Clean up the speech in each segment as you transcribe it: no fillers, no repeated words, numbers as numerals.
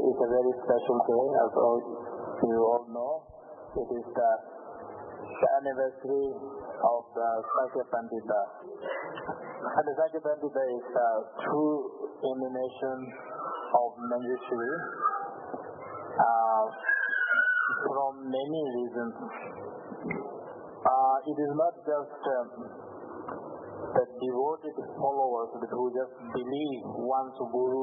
is a very special day, as you all know. It is the anniversary of the Sakya Pandita. And the Sakya Pandita is a true emanation of Manjushri from many reasons. It is not just the devoted followers who just believe one's Guru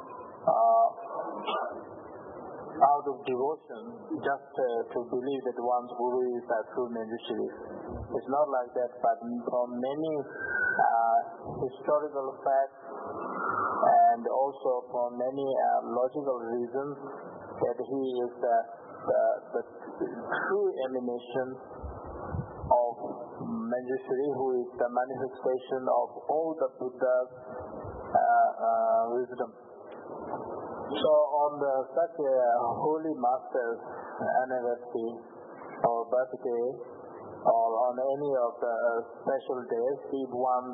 out of devotion, just to believe that one's Guru is a true Manjushri. It's not like that, but from many historical facts and also from many logical reasons that he is the true emanation of Manjushri, who is the manifestation of all the Buddha's wisdom. So on the such a holy master's anniversary or birthday or on any of the special days, if one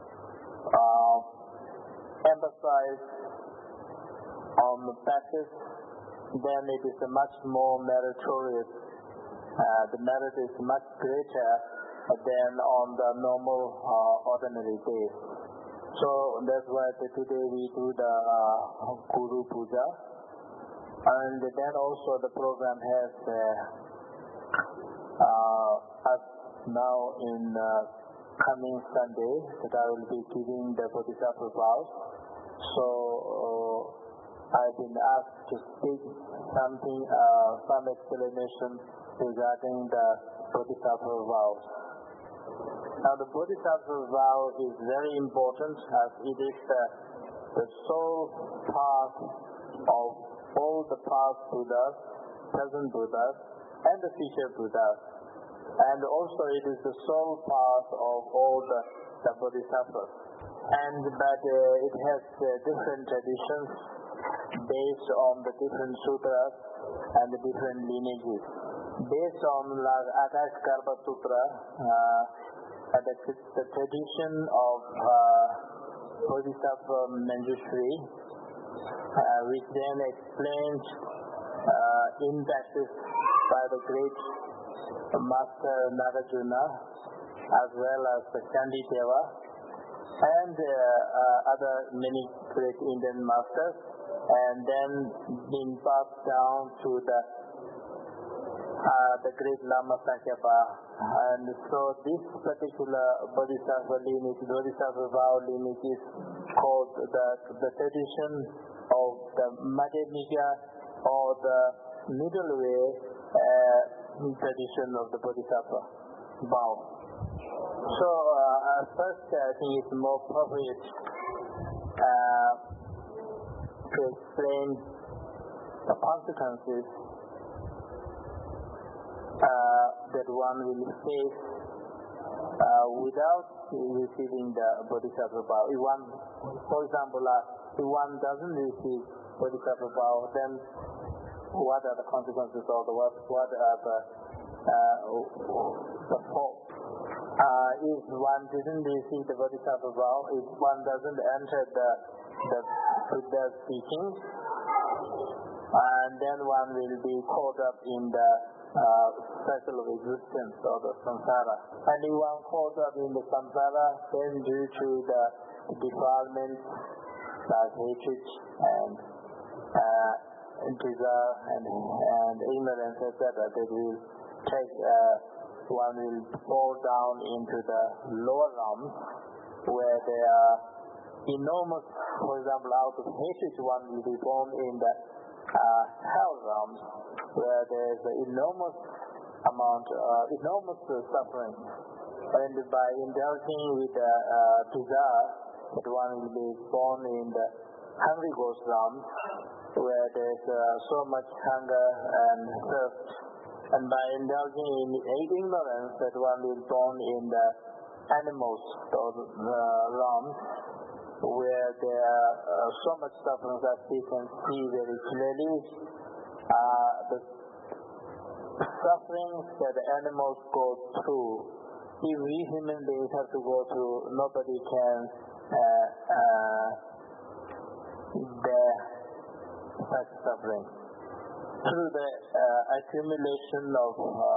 emphasize on the practice, then it is much more meritorious. The merit is much greater than on the normal ordinary days. So that's why today we do the Guru Puja, and then also the program has us now in coming Sunday that I will be giving the Bodhisattva vows. So I've been asked to speak something, some explanation regarding the Bodhisattva vows. Now the Bodhisattva vow is very important as it is the sole path of all the past Buddhas, present Buddhas, and the future Buddhas. And also it is the sole path of all the Bodhisattvas. But it has different traditions based on the different sutras and the different lineages. Based on Akash Karpa Sutra, the tradition of Bodhisattva Manjushri, which then explained in practice by the great Master Nagarjuna, as well as the Candideva, and other many great Indian masters, and then been passed down to the great Lama Sakyapa. And so this particular Bodhisattva lineage, Bodhisattva vow lineage, is called the tradition of the Madhyamika, or the middle way tradition of the Bodhisattva vow. So first I think it's more appropriate to explain the consequences that one will face without receiving the Bodhisattva vow. If one, for example, if one doesn't receive Bodhisattva vow, then what are the consequences, or what are the faults? If one didn't receive the Bodhisattva vow, if one doesn't enter the Buddha's teachings, and then one will be caught up in the cycle of existence, or the samsara. And if one caught up in the samsara, then due to the defilements like hatred and desire and ignorance, etc., that will take one will fall down into the lower realms, where there are enormous, for example, out of hatred one will be born in the hell realms, where there is an enormous amount, enormous suffering. And by indulging with desire, that one will be born in the hungry ghost realms, where there is so much hunger and thirst. And by indulging in ignorance, that one will be born in the animals or realms, where there are so much suffering that we can see very clearly. The suffering that the animals go through, if we human beings have to go through, nobody can bear such suffering. Through the accumulation of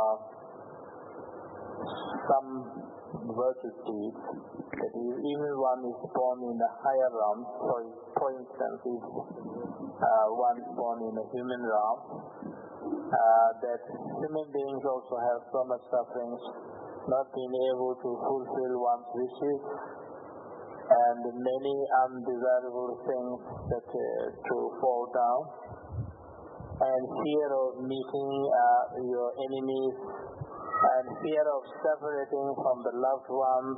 some virtuous deeds, that even one is born in a higher realm, for instance, if one is born in a human realm, that human beings also have so much sufferings, not being able to fulfill one's wishes, and many undesirable things that to fall down, and fear of meeting your enemies, and fear of separating from the loved ones.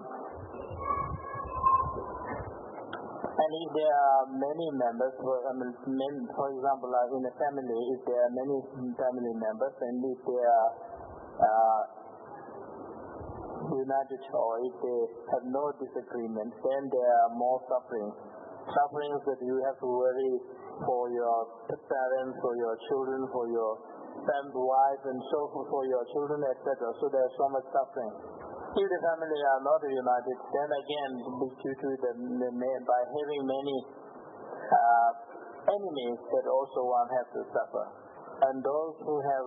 And if there are many members, for example, in a family, if there are many family members, and if they are united or if they have no disagreement, then there are more sufferings. Sufferings that you have to worry for your parents, for your children, for your wife, and so for your children, etc. So there is so much suffering. If the family are not united, then again, due to by having many enemies, that also one has to suffer. And those who have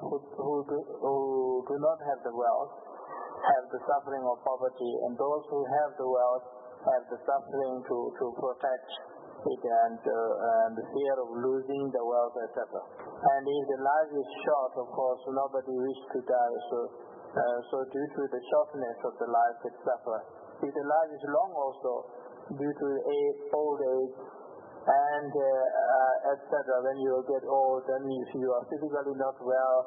who do not have the wealth have the suffering of poverty, and those who have the wealth have the suffering to protect it and the fear of losing the wealth, etc. And if the life is short, of course, nobody wishes to die. So due to the shortness of the life, it suffers. If the life is long, also due to old age and etc. When you get old, then if you are physically not well,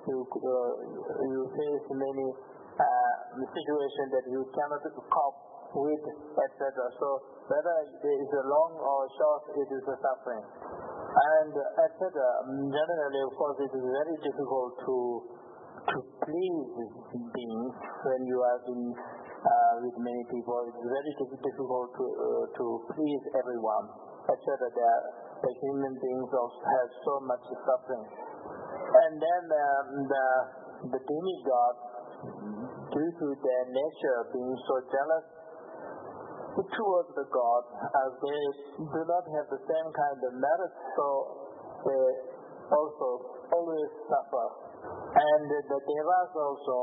you face many situations that you cannot cope with, etc. So whether there is a long or short, it is a suffering. And etc. Generally, of course, it is very difficult to please beings when you are with many people. It's very difficult to please everyone, etc. The human beings also have so much suffering. And then the demigods, due to their nature being so jealous towards the God, as they do not have the same kind of merit, so they also always suffer. And the devas also,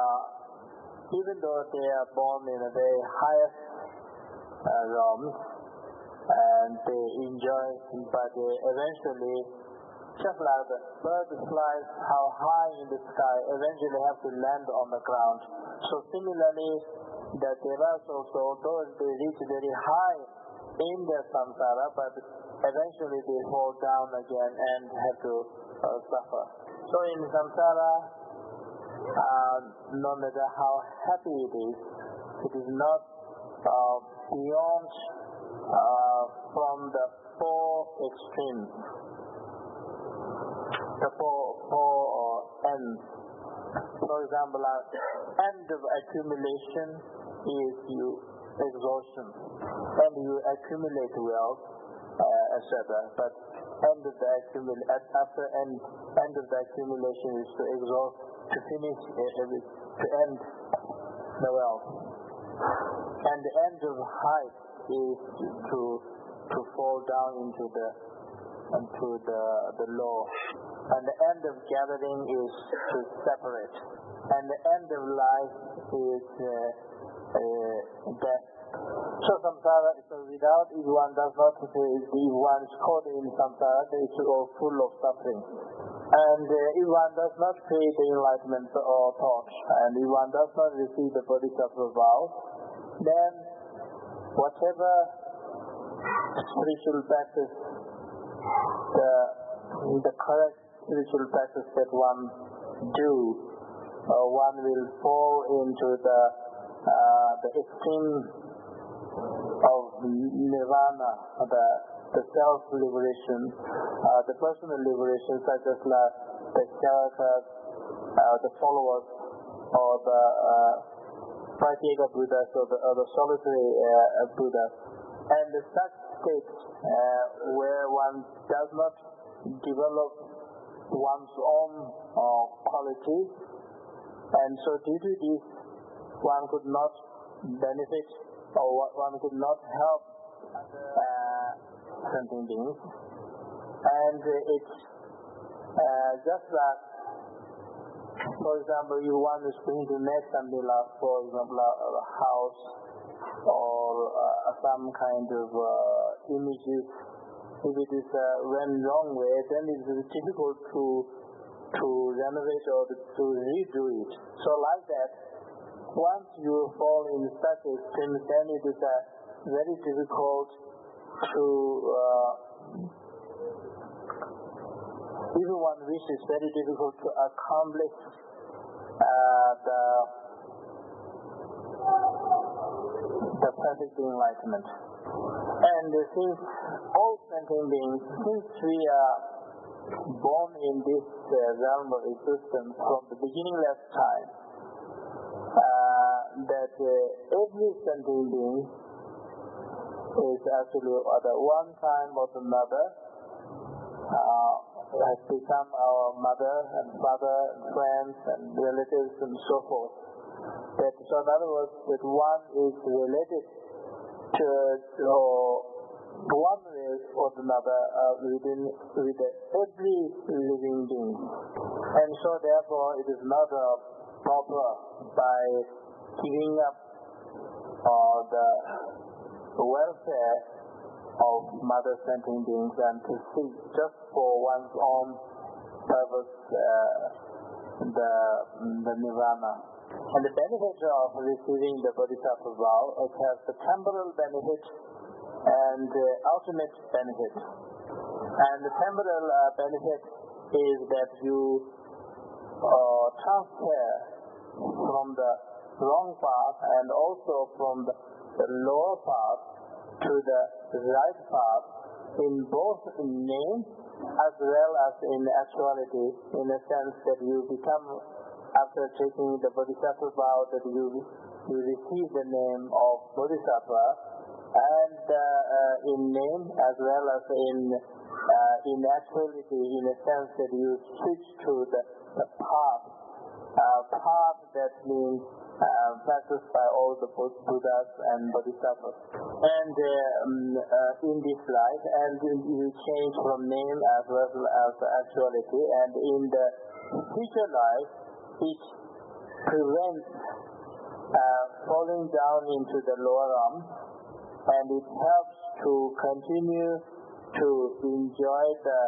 even though they are born in the very highest realms, and they enjoy, but they eventually, just like the bird flies how high in the sky, eventually have to land on the ground. So similarly, the devas also, although they reach very high in the samsara, but eventually they fall down again and have to suffer. So in samsara, no matter how happy it is not beyond from the four extremes, the four ends. For example, end of accumulation is exhaustion, and you accumulate wealth, etc. But end of the end of the accumulation is to exhaust, to finish, to end the wealth. And the end of height is to fall down into the low. And the end of gathering is to separate. And the end of life is death. So samsara, without, if one does not, if one is caught in samsara, it is all full of suffering. And if one does not create the enlightenment or thought, and if one does not receive the bodhisattva vow, then whatever spiritual practice, the correct spiritual practice that one do, one will fall into the extreme of nirvana, the self-liberation, the personal liberation, such as the characters, the followers, or the Pratyeka Buddhas, or the solitary Buddhas. And such states where one does not develop one's own qualities, and so due to this, one could not benefit, or one could not help sentient beings. And it's just that, for example, you want to make something like, for example, a house or some kind of images. If it is went wrong way, then it is difficult to renovate or to redo it. So like that, once you fall in such a extreme, then it is very difficult to, even one wish is very difficult to accomplish the perfect enlightenment. And since all sentient beings, since we are born in this realm of existence from the beginningless time, that every sentient being is actually at one time or another has become our mother and father and friends and relatives and so forth. That, so in other words, that one is related to one way or another with every living being. And so therefore it is not proper by giving up the welfare of mother sentient beings and to seek just for one's own purpose the nirvana. And the benefit of receiving the Bodhisattva vow, it has the temporal benefit and the ultimate benefit. And the temporal benefit is that you transfer from the wrong path and also from the lower path to the right path in both name as well as in actuality, in a sense that you become, after taking the Bodhisattva vow, that you receive the name of Bodhisattva, and in name as well as in actuality, in a sense that you switch to the path that means practiced by all the Buddhas and Bodhisattvas. And in this life, and you change from name as well as actuality, and in the future life, it prevents falling down into the lower realm, and it helps to continue to enjoy the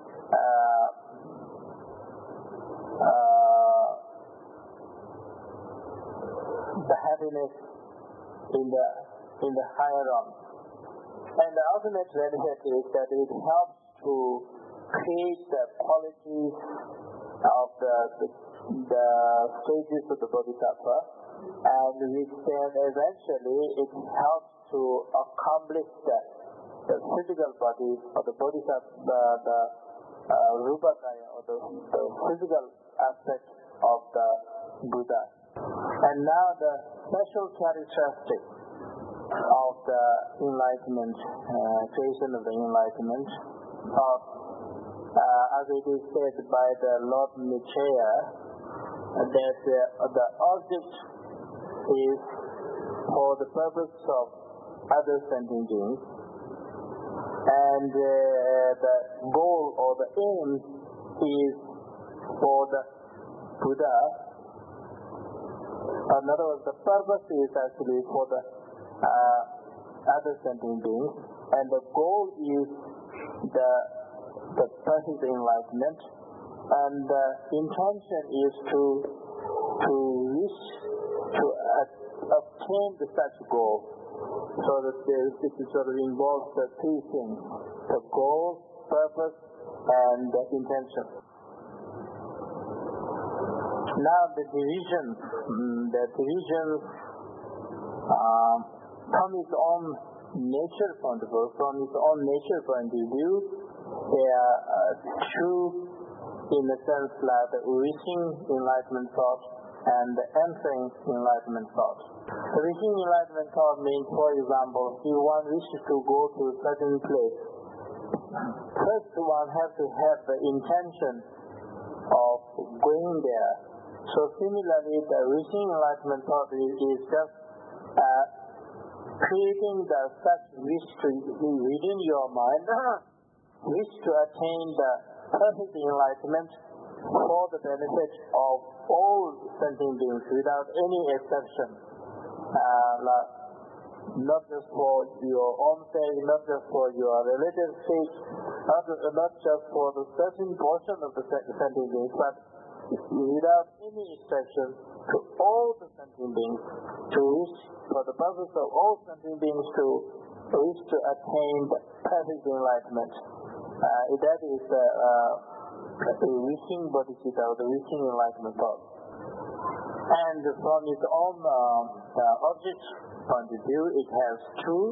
happiness in the higher realm. And the ultimate benefit is that it helps to create the qualities of the stages of the Bodhisattva, and which then eventually it helps to accomplish the physical body of the Bodhisattva, the Rupakaya, or the physical aspect of the Buddha. And now the special characteristic of the enlightenment, creation of the enlightenment, as it is said by the Lord Maitreya, that the object is for the purpose of other sentient beings, and the goal or the aim is for the Buddha. In other words, the purpose is actually for the other sentient beings, and the goal is the perfect enlightenment, and the intention is to wish to obtain such goal. So that this sort of involves the three things: the goal, purpose, and the intention. Now the divisions from its own nature point of view, they are true in the sense that the wishing enlightenment thought and the entering enlightenment thought. The wishing enlightenment thought means, for example, if one wishes to go to a certain place, first one has to have the intention of going there. So similarly, the wishing enlightenment thought is just creating such wish within your mind, wish to attain the perfect enlightenment for the benefit of all sentient beings without any exception. Not just for your own sake, not just for your relatives' sake, not just for the certain portion of the sentient beings, but without any exception to all the sentient beings, to wish, for the purpose of all sentient beings to wish to attain the perfect enlightenment. That is the wishing bodhicitta, or the wishing enlightenment thought. And from its own object point of view, it has two.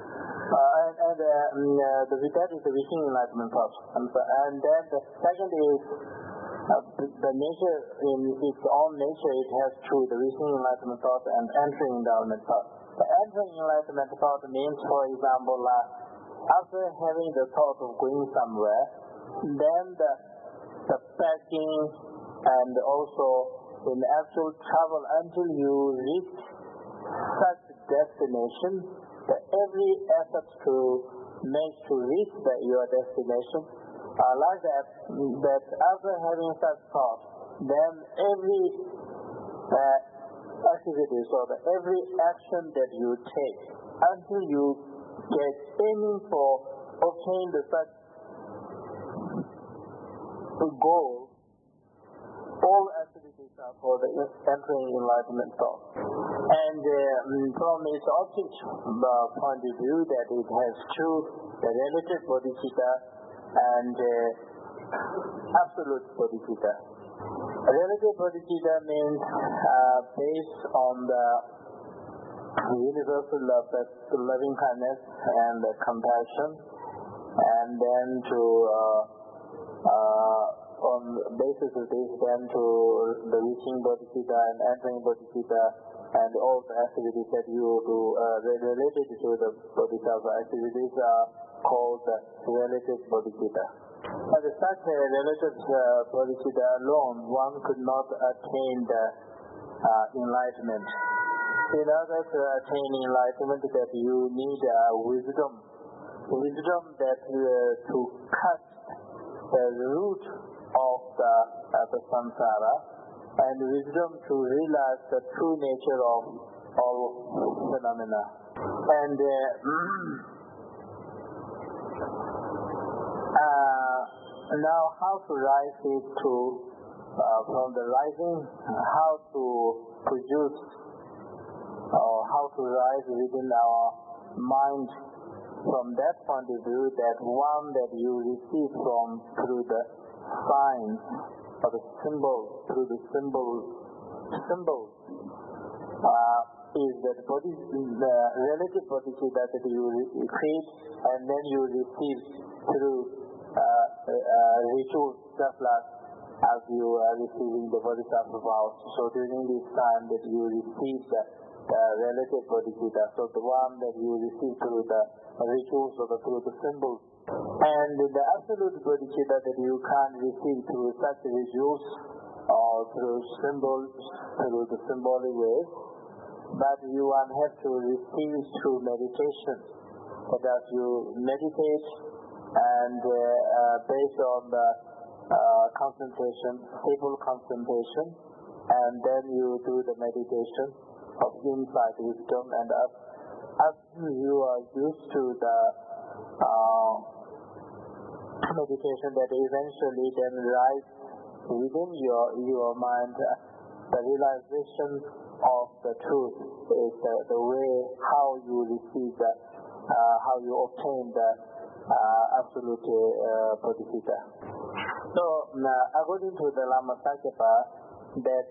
That is the wishing enlightenment thought. And then the second is the nature, in its own nature, it has two, the wishing enlightenment thought and entering enlightenment thought. The entering enlightenment thought means, for example, after having the thought of going somewhere, then the packing and also in actual travel until you reach such destination, that every effort to make to reach your destination, like that after having such thought, then every activity, so every action that you take until you get aiming for obtain the such goal, all activities are for the entering enlightenment thought. And from its object point of view, that it has two, the relative bodhicitta and absolute bodhicitta. Relative bodhicitta means based on the universal love, that's loving kindness and compassion, and then on the basis of this, then to the wishing bodhicitta and entering bodhicitta and all the activities that you do related to the bodhisattva activities are called relative bodhicitta. But such a relative bodhicitta alone, one could not attain the enlightenment. In order to attain enlightenment, that you need wisdom that to cut the root of the samsara, and wisdom to realize the true nature of all phenomena. And now how to rise it to from the rising, how to produce or how to rise within our mind from that point of view, that one that you receive from through the signs or the symbol, through the symbols is that the relative bodhicitta that you create and then you receive through rituals, just like as you are receiving the bodhisattva vows. So during this time that you receive the relative bodhicitta, so the one that you receive through the rituals or through the symbols, and the absolute bodhicitta that you can't receive through such rituals or through symbols, through the symbolic ways, but you have to receive through meditation. That as you meditate and based on the concentration, stable concentration, and then you do the meditation of insight wisdom, and as you are used to the meditation, that eventually then rise within your mind the realization of the truth is the way how you receive the how you obtain the absolute bodhicitta. So according to the Lama Sakyapa, that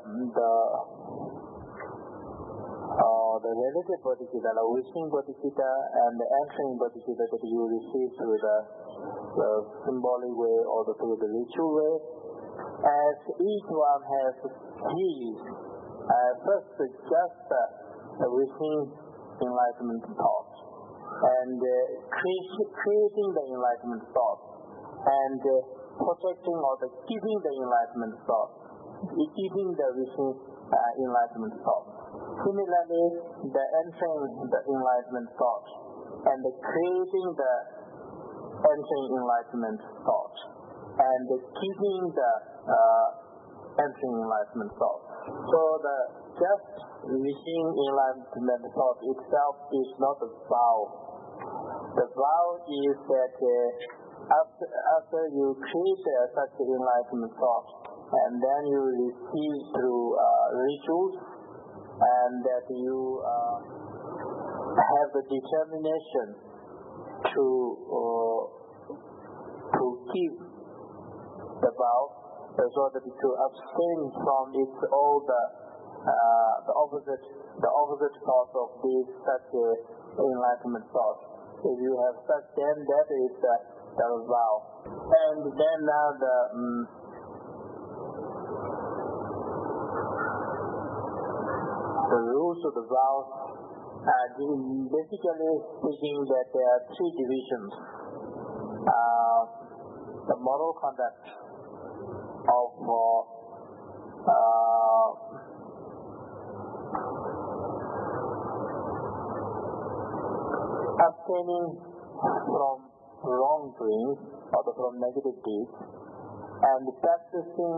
the relative bodhicitta, the wishing bodhicitta and the entering bodhicitta that you receive through the symbolic way or through the ritual way, as each one has his first just the wishing enlightenment thought, and creating the enlightenment thought, and protecting or keeping the enlightenment thought, keeping the wishing enlightenment thought. Similarly, the entering the enlightenment thought and the creating the entering enlightenment thought and keeping the entering enlightenment thought. So the just reaching enlightenment thought itself is not a vow. The vow is that after you create such enlightenment thought, and then you receive through rituals, and that you have the determination to keep the vow, so that to abstain from its all the opposite thoughts of this such enlightenment thought. If you have such, then that is the vow. And then the rules of the vow, basically speaking, that there are three divisions. The moral conduct of abstaining from wrongdoing or from negative deeds, and practicing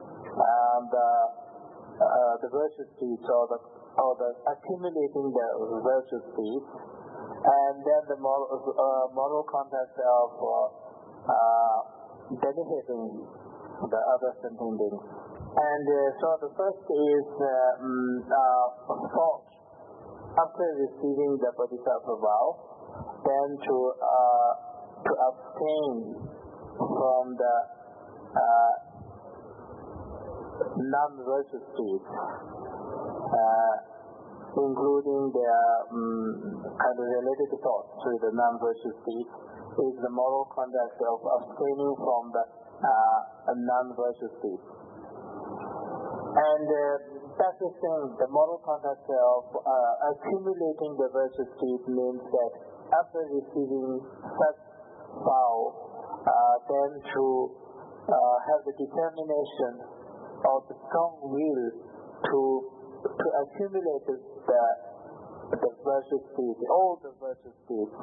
the virtuous deeds or the accumulating the virtuous deeds, and then the moral conduct of benefiting the other sentient beings. And so the first is thought after receiving the bodhisattva vow, then to abstain from the non-virtuous deeds, including the kind of related thoughts to the non-virtuous deeds, is the moral conduct of abstaining from the non-virtuous deeds. And practicing the moral conduct of accumulating the virtuous deeds means that after receiving such vow, then to have the determination or the strong will to accumulate the virtuous deeds, all the virtuous deeds.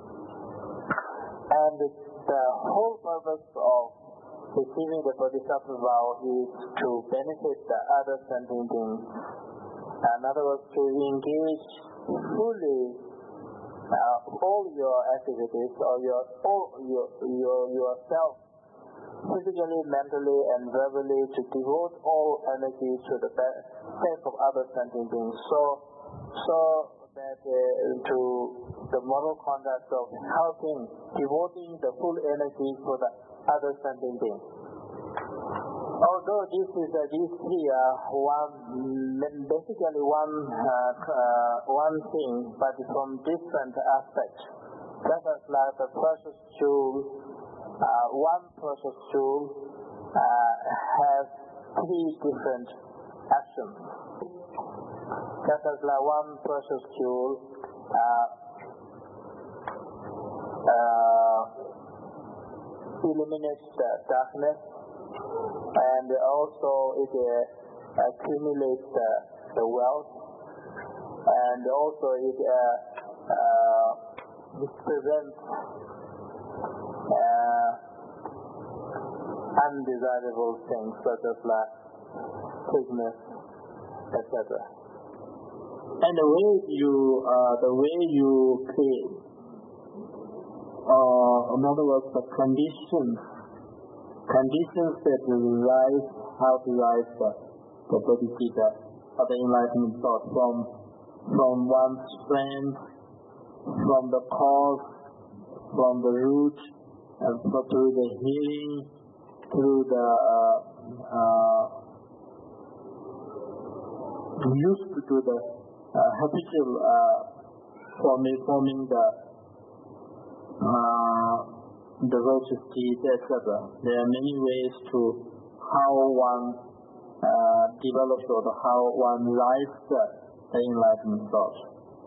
And the whole purpose of receiving the bodhisattva vow is to benefit the other sentient beings. In other words, to engage fully all your activities or yourself, physically, mentally, and verbally, to devote all energy to the sake of other sentient beings. So that to the moral conduct of helping, devoting the full energy for the other sentient beings. Although these three are basically one thing, but from different aspects. Just as like the precious jewel, one precious jewel has three different actions. Just as like one precious jewel eliminates the darkness, and also it accumulates the wealth, and also it prevents undesirable things such as like sickness, etc. And the way you create, in other words, the conditions that rise, how to rise the bodhicitta or the enlightenment thought from one's strength, from the cause, from the root, and through the healing, through the used to the habitual forming the virtuous deeds, etc. There are many ways to how one develops or how one rises the enlightenment thought.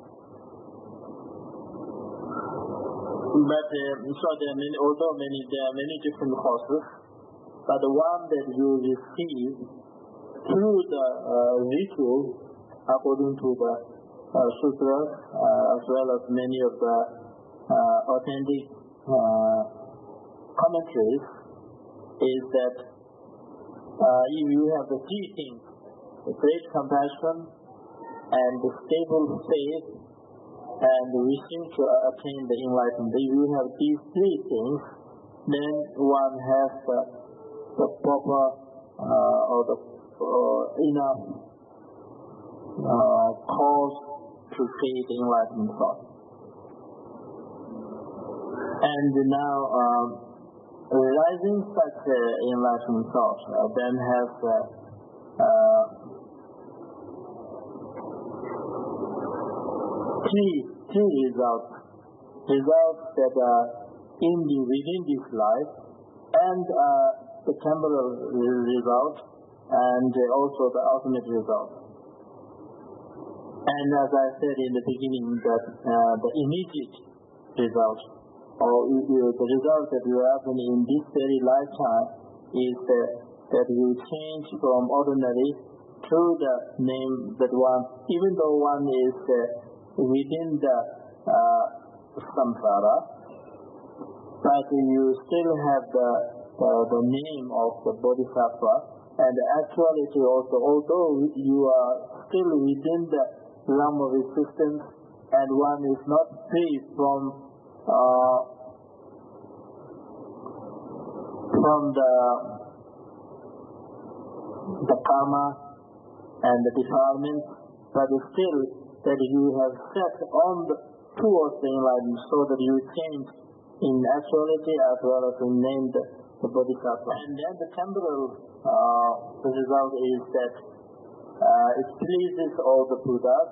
But so there are many, there are many different causes, but the one that you receive through the ritual, according to the sutras, as well as many of the authentic commentaries is that you have the three things: the great compassion and the stable faith and wishing to attain the enlightenment. If you have these three things, then one has the proper or the enough cause to create enlightenment thought. And now, realizing such enlightenment thought then has three results. Results that are within this life, and the temporal result, and also the ultimate result. And as I said in the beginning, that the immediate result, or the result that will happen in this very lifetime, is that you change from ordinary to the name that one, even though one is within the samsara, but you still have the name of the bodhisattva, and actuality also, although you are still within the realm of existence, and one is not free from the karma and the defilement, but still that you have set on towards the enlightenment, so that you change in actuality as well as in name the bodhisattva. And then the temporal the result is that it pleases all the Buddhas,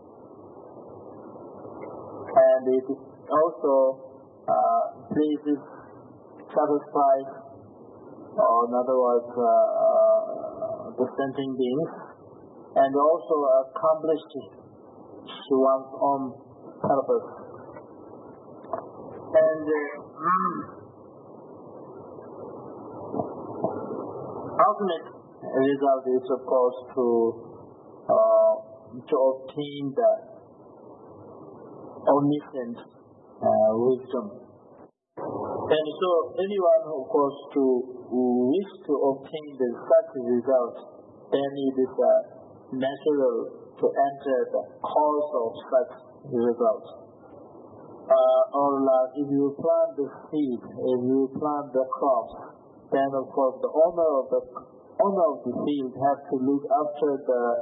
and it also pleases, satisfies, or in other words, the sentient beings, and also accomplishes one's own purpose. And ultimate result is, of course, to obtain the omniscient wisdom. And so anyone, of course, to wish to obtain such a result, then it is natural to enter the cause of such result. Or like if you plant the seed, if you plant the crops, then of course the owner of the field has to look after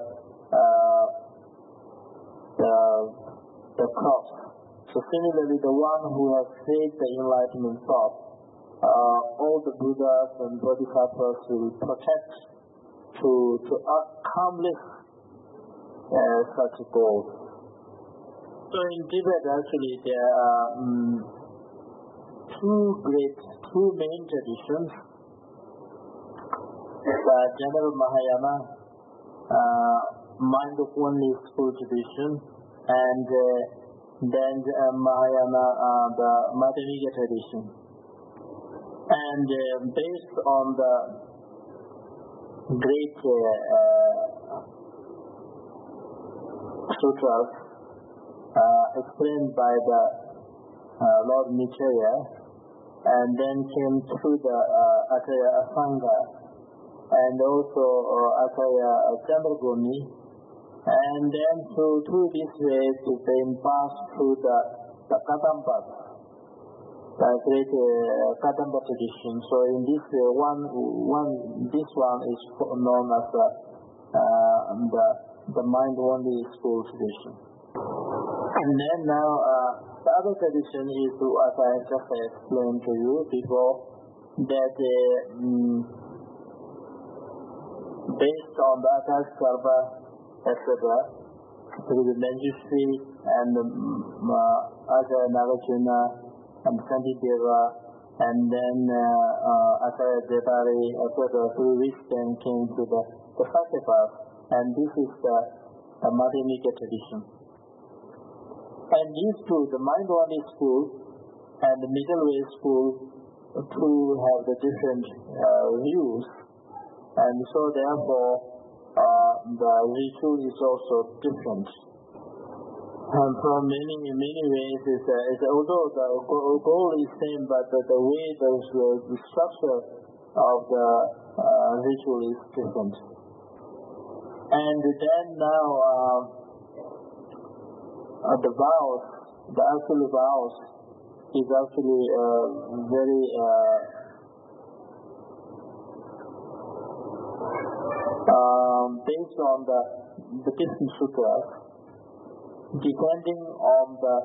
the crops. So similarly, the one who has created the enlightenment thought, all the Buddhas and Bodhisattvas will protect to accomplish such goals. So in Tibet, actually, there are two main traditions: the general Mahayana, mind-only school tradition, and then Mahayana, the Madhyamika tradition. And based on the great sutras explained by the Lord Maitreya, and then came through the Acharya Asanga, and also Acharya Chandraguni, and then through this way to then pass through the Kadampa, the great Kadampa tradition. So in this way, this one is known as the mind-only school tradition. And then now the other tradition is, as I just explained to you before, that based on the Ataskarva, etc., through the Manjushri and Acharya Nagarjuna and Santideva, and then Acharya Devari, etc., through which then came to the Sakyapas, and this is the Madhyamika tradition. And these two, the mind-only school and the middle way school, two have the different views, and so therefore the ritual is also different. From many ways, although the goal is same, but the way the structure of the ritual is different. And then now the vows, the actual vows, is actually very based on the different sutras, depending on the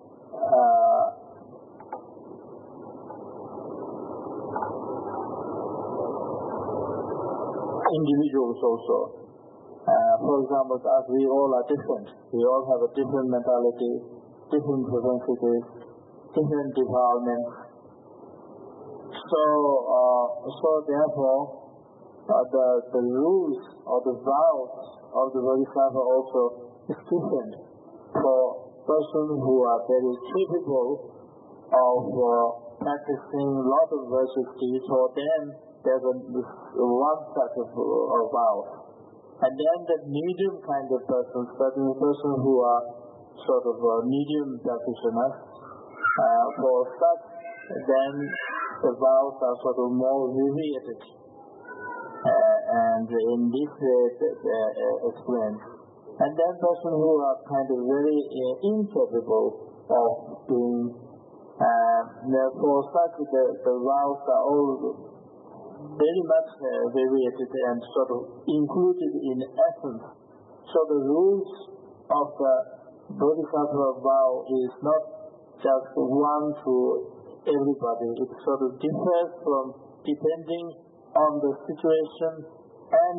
individuals also. For example, as we all are different, we all have a different mentality, different propensities, different developments. So therefore, the rules or the vows of the Bodhisattva also is different for persons who are very capable of practicing a lot of virtuous deeds. For them, there's one set of vows. And then the medium kind of persons, certain persons who are sort of medium practitioners, for such, then the vows are sort of more revered. And in this way, explained. And then persons who are kind of very incapable of doing, for such the vows are all very much variated and sort of included in essence. So the rules of the Bodhisattva vow is not just one to everybody. It sort of differs from depending on the situation and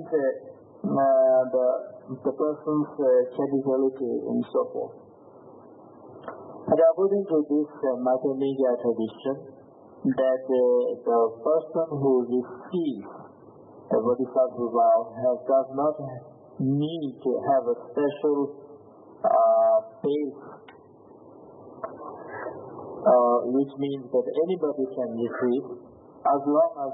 the person's capability and so forth. And according to this Maitreya tradition, that the person who receives the Bodhisattva vow does not need to have a special base, which means that anybody can receive, as long as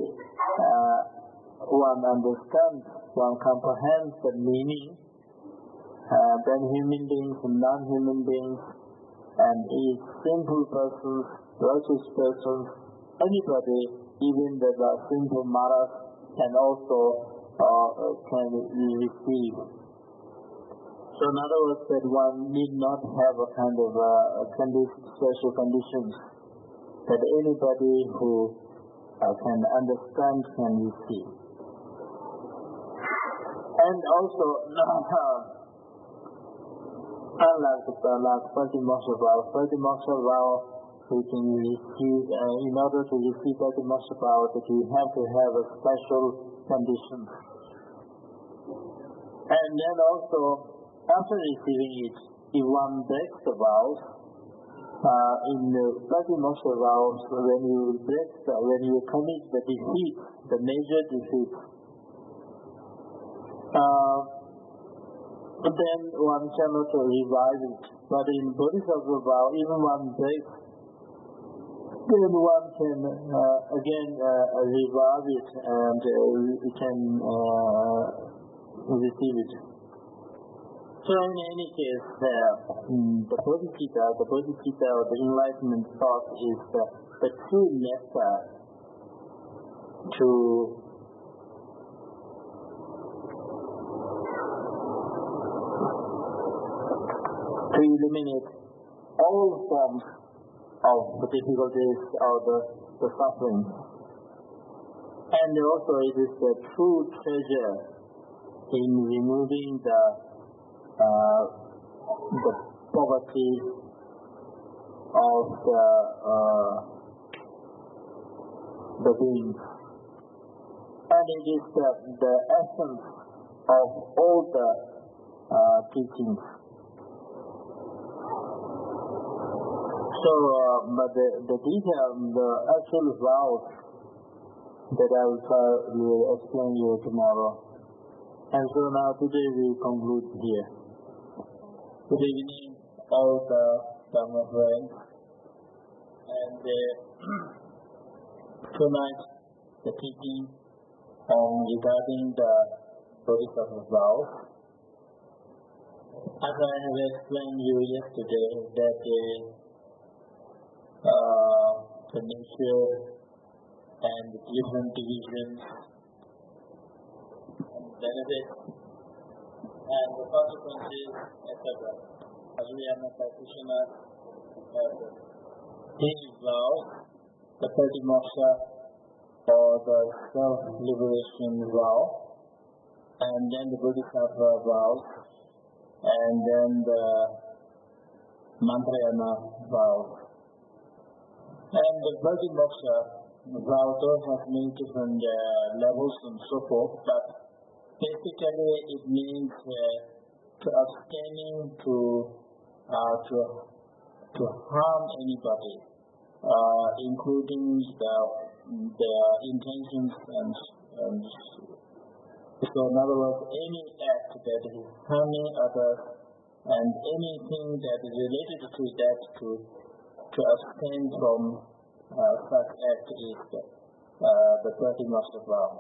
one understands, one comprehends the meaning, then human beings and non-human beings, and simple persons, virtuous persons, anybody, even the simple maras, can also can receive. So in other words, that one need not have a kind of special conditions, that anybody who can understand can receive. And also, unlike the last Patimokkha vow, we can receive, in order to receive Patimokkha vow, that you have to have a special condition. And then also, after receiving it, if one breaks the vows, in the Patimokkha vows, when you commit the defeat, the major defeat, then one cannot revive it. But in Bodhisattva vow, even one breaks, then one can again revive it and can receive it. So in any case, the Bodhicitta or the enlightenment thought is the true nectar to eliminate all forms of the difficulties or the suffering. And also it is the true treasure in removing the poverty of the beings. And it is the essence of all the teachings. So, but the detail, the actual vows that I will explain you tomorrow. And so now today we conclude here. Good evening, all the Dhamma friends. And tonight, the teaching regarding the Bodhisattva vows. As I have explained you yesterday, that the nature and the different divisions and benefits and the consequences, etc. As we are not practitioners, these vows, the Patimokkha or the self-liberation vow, and then the Bodhisattva vows, and then the Mantrayana vows. And the Patimokkha vow has many different levels and so forth, but basically it means to abstaining to harm anybody, including their intentions and so in other words, any act that is harming others and anything that is related to that to abstain from such act is the Patimokkha vow.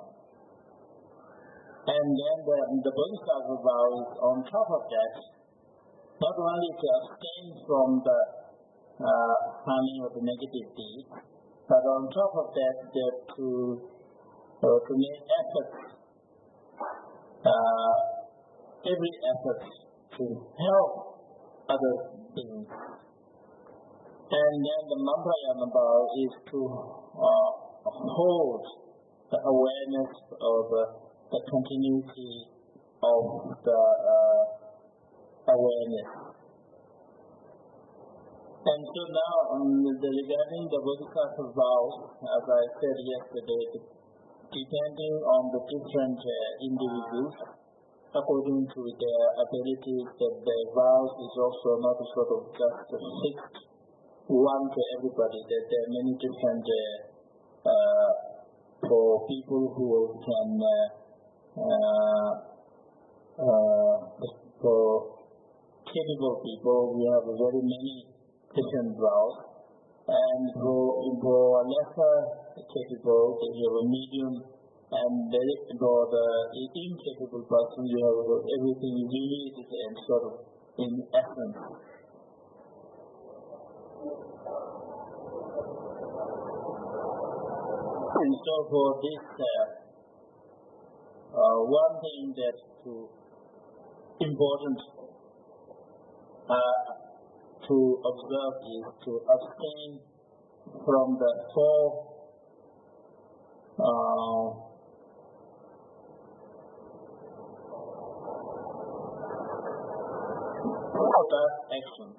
And then the Bodhisattva vow is on top of that, not only to abstain from the harming of the negative deeds, but on top of that, to make efforts, every effort to help other beings. And then the Mantrayana vow is to hold the awareness of the continuity of the awareness. And so now, regarding the Bodhisattva vows, as I said yesterday, depending on the different individuals, according to their abilities, that their vows is also not sort of just fixed one to everybody, that there are many different for people who can for capable people, we have very many different vows, and for lesser capable, you have a medium, and for the incapable person, you have everything you need and sort of in essence. And so for this, one thing that's important to observe is to abstain from the four dark actions.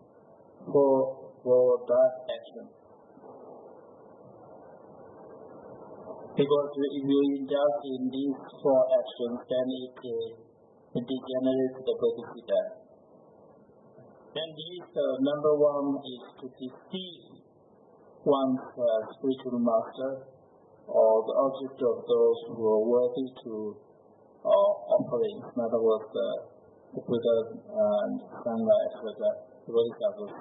For dark actions. Because if you indulge in these four actions, then it degenerates the bodhisattva. Then these, number one is to deceive one's spiritual master or the object of those who are worthy to offerings. In other words, the Buddha and Sangha, etc., the Bodhisattvas.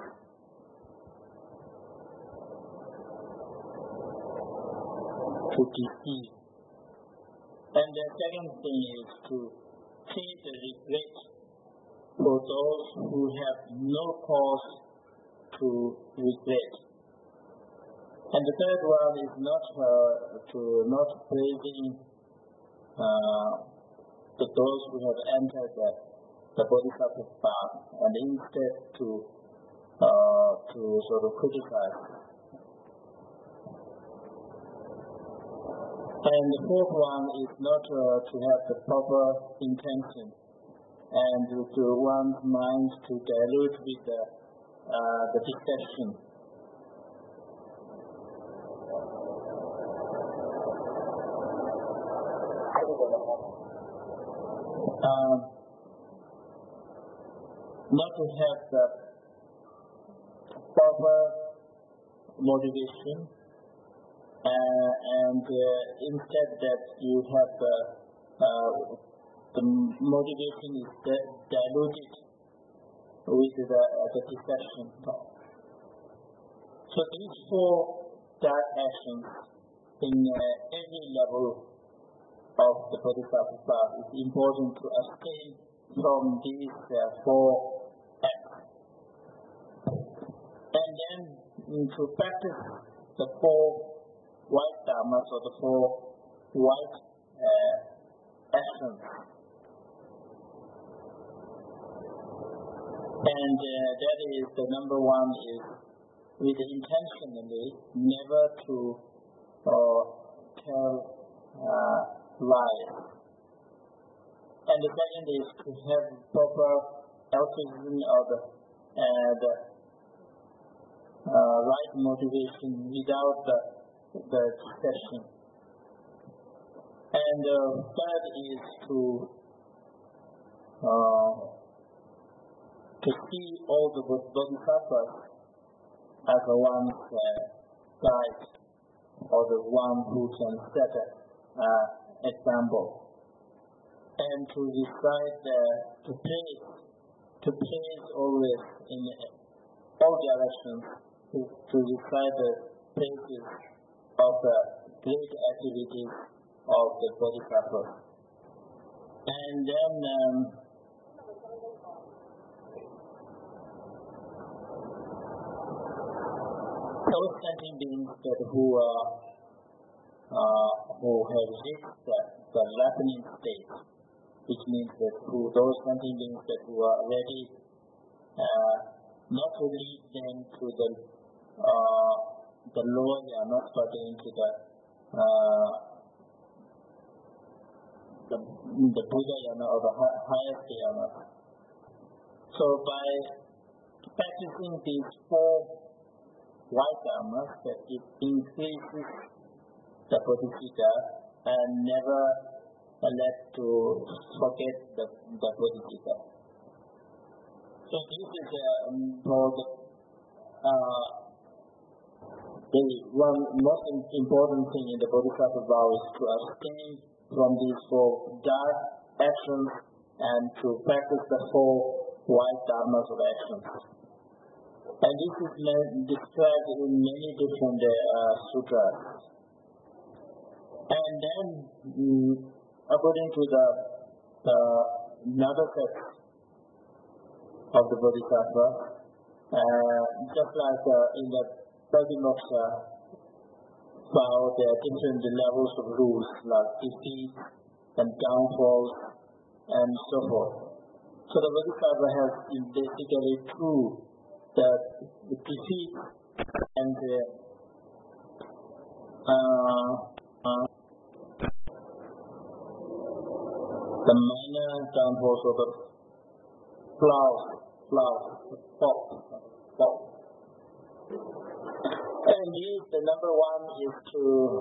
To deceive. And the second thing is to feel the regret for those who have no cause to regret. And the third one is not praising those who have entered the Bodhisattva path, and instead to sort of criticize. And the fourth one is not to have the proper intention and to one's mind to dilute with the deception. Not to have the proper motivation. And instead that you have the motivation is diluted with the deception. So these four dark actions in every level of the Bodhisattva path is important to abstain from these four acts. And then to practice the four white dharmas or the four white actions. And that is the number one is with intentionally never to tell lies. And the second is to have proper altruism of the right motivation without the deception. And the third is to see all the bodhisattvas as the one's guide or the one who can set an example. And to recite to praise always in all directions, to recite the praises of the great activities of the bodhisattvas. And then those sentient beings that who have reached the ripening state, which means that those sentient beings that who are ready not to lead them to the lower yamas, but into the Buddha yana or the highest yana. So by practicing these four white dharmas, that it increases the bodhicitta and never let to forget the bodhicitta. So this is the one most important thing in the bodhisattva vow is to abstain from these four dark actions and to practice the four white dharmas of actions. And this is described in many different sutras. And then, according to the another set of the bodhisattva, just like in the Patimokkha vow, there are different levels of rules like defeat and downfalls and so forth. So the bodhisattva has basically two, the defeat and the minor downfalls of the pop. And the number one is to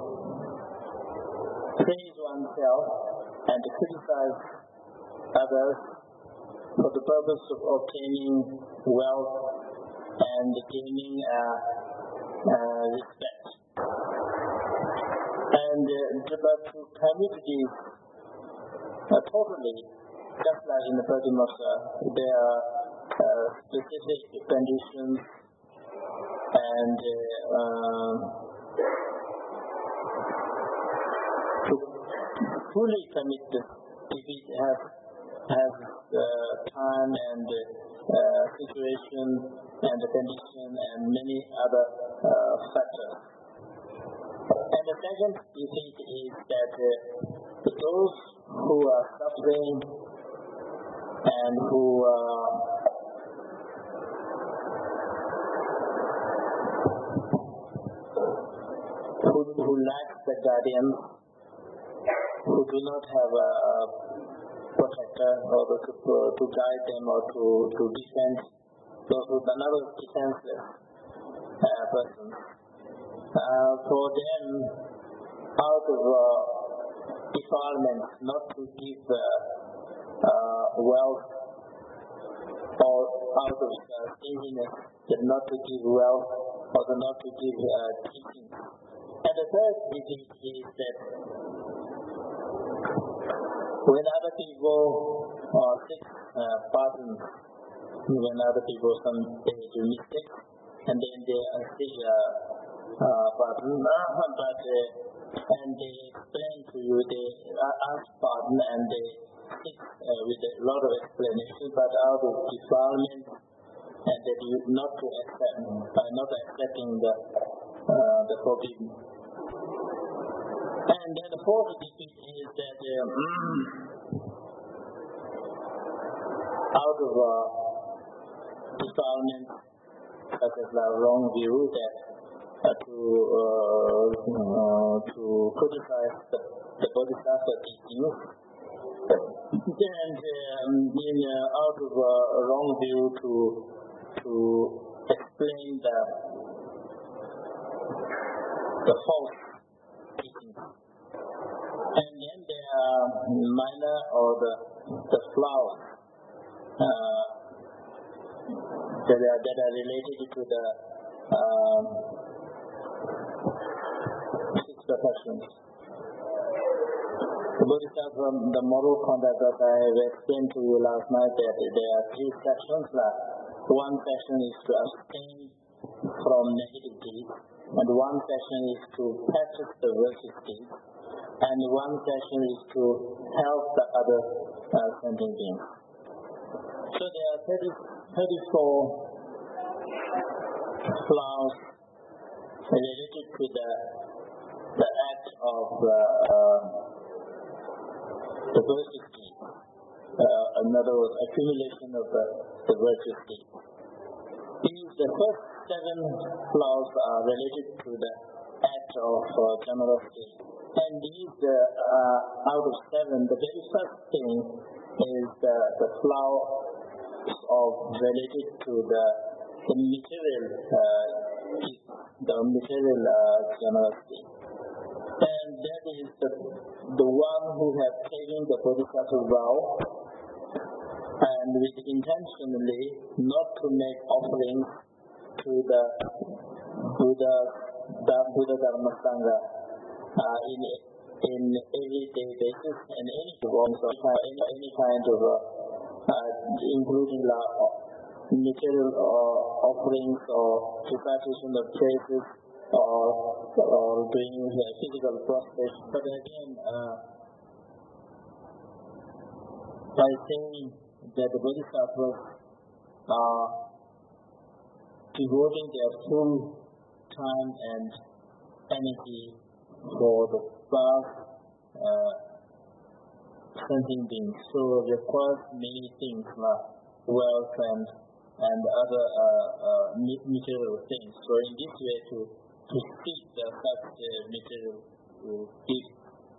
praise oneself and to criticize others for the purpose of obtaining wealth and gaining respect. And but to commit these totally, just like in the Patimokkha, there are specific conditions and to fully commit this defeat has time and situation and the condition and many other factors. And the second defeat is that those who are suffering and who lack the guardians, who do not have a protector or to guide them or to defend, those who are not defenseless persons. For them, out of defilement, not to give wealth, or out of stinginess, not to give wealth, or not to give teaching. And the third defeat is that when other people seek pardon, when other people they do mistakes, and then they seek pardon, and they explain to you, they ask pardon and they seek with a lot of explanation, but out of defilement and that you not to accept by not accepting the forbidden. And then the fourth defeat is that out of defilement, such as the wrong view, that to criticize the bodhisattva teachings, and out of wrong view to explain the false teachings. And then there are minor or the flowers that are related to the six perfections. The Bodhisattva, the moral conduct that I have explained to you last night, that there are three sections. One section is to abstain from negative deeds, and one section is to practice the virtuous deeds, and one section is to help the other sentient beings. So there are 34 flowers related to the act of the virtuous deed. In other words, accumulation of the virtuous deed. The first 7 flowers are related to the act of generosity. And these, out of 7, the very first thing is the flower of related to the material generosity. And that is the one who has taken the bodhisattva vow, and with intentionally not to make offerings to the Buddha Dharma Sangha in everyday basis, and any kind of including material offerings or recitation of praises or doing physical prostration. But again, by saying that the bodhisattvas are devoting their full time and energy for the vast sentient beings, so requires many things like wealth and other material things. So in this way, to seek such material gifts.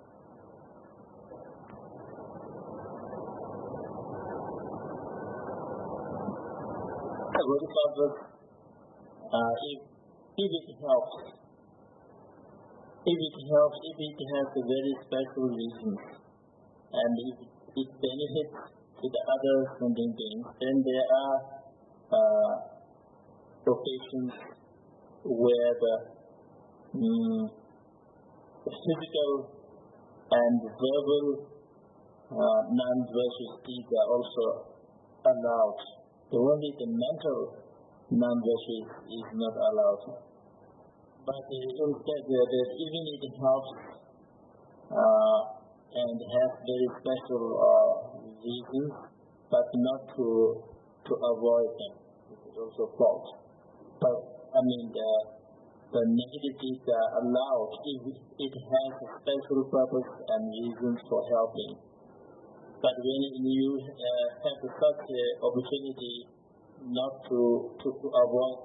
The bodhisattvas, if it helps, if it has a very special reason, and if it benefits to the other sentient beings, then there are occasions where the physical and verbal non-virtuous deeds are also allowed. Only the mental non-virtuous is not allowed. But instead, that even it helps and has very special reasons, but not to avoid them. It is also false. But the negative deeds are allowed if it has a special purpose and reasons for helping. But when you have such an opportunity not to avoid,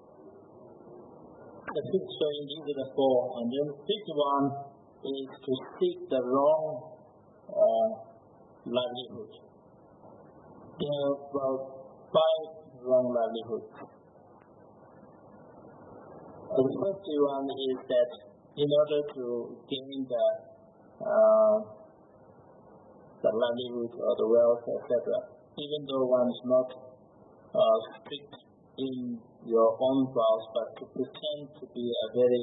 the fifth showing these are the 4, and then the fifth one is to seek the wrong livelihood. There are about 5 wrong livelihoods. The first one is that in order to gain the livelihood or the wealth, etc., even though one is not strict in your own vows, but to pretend to be a very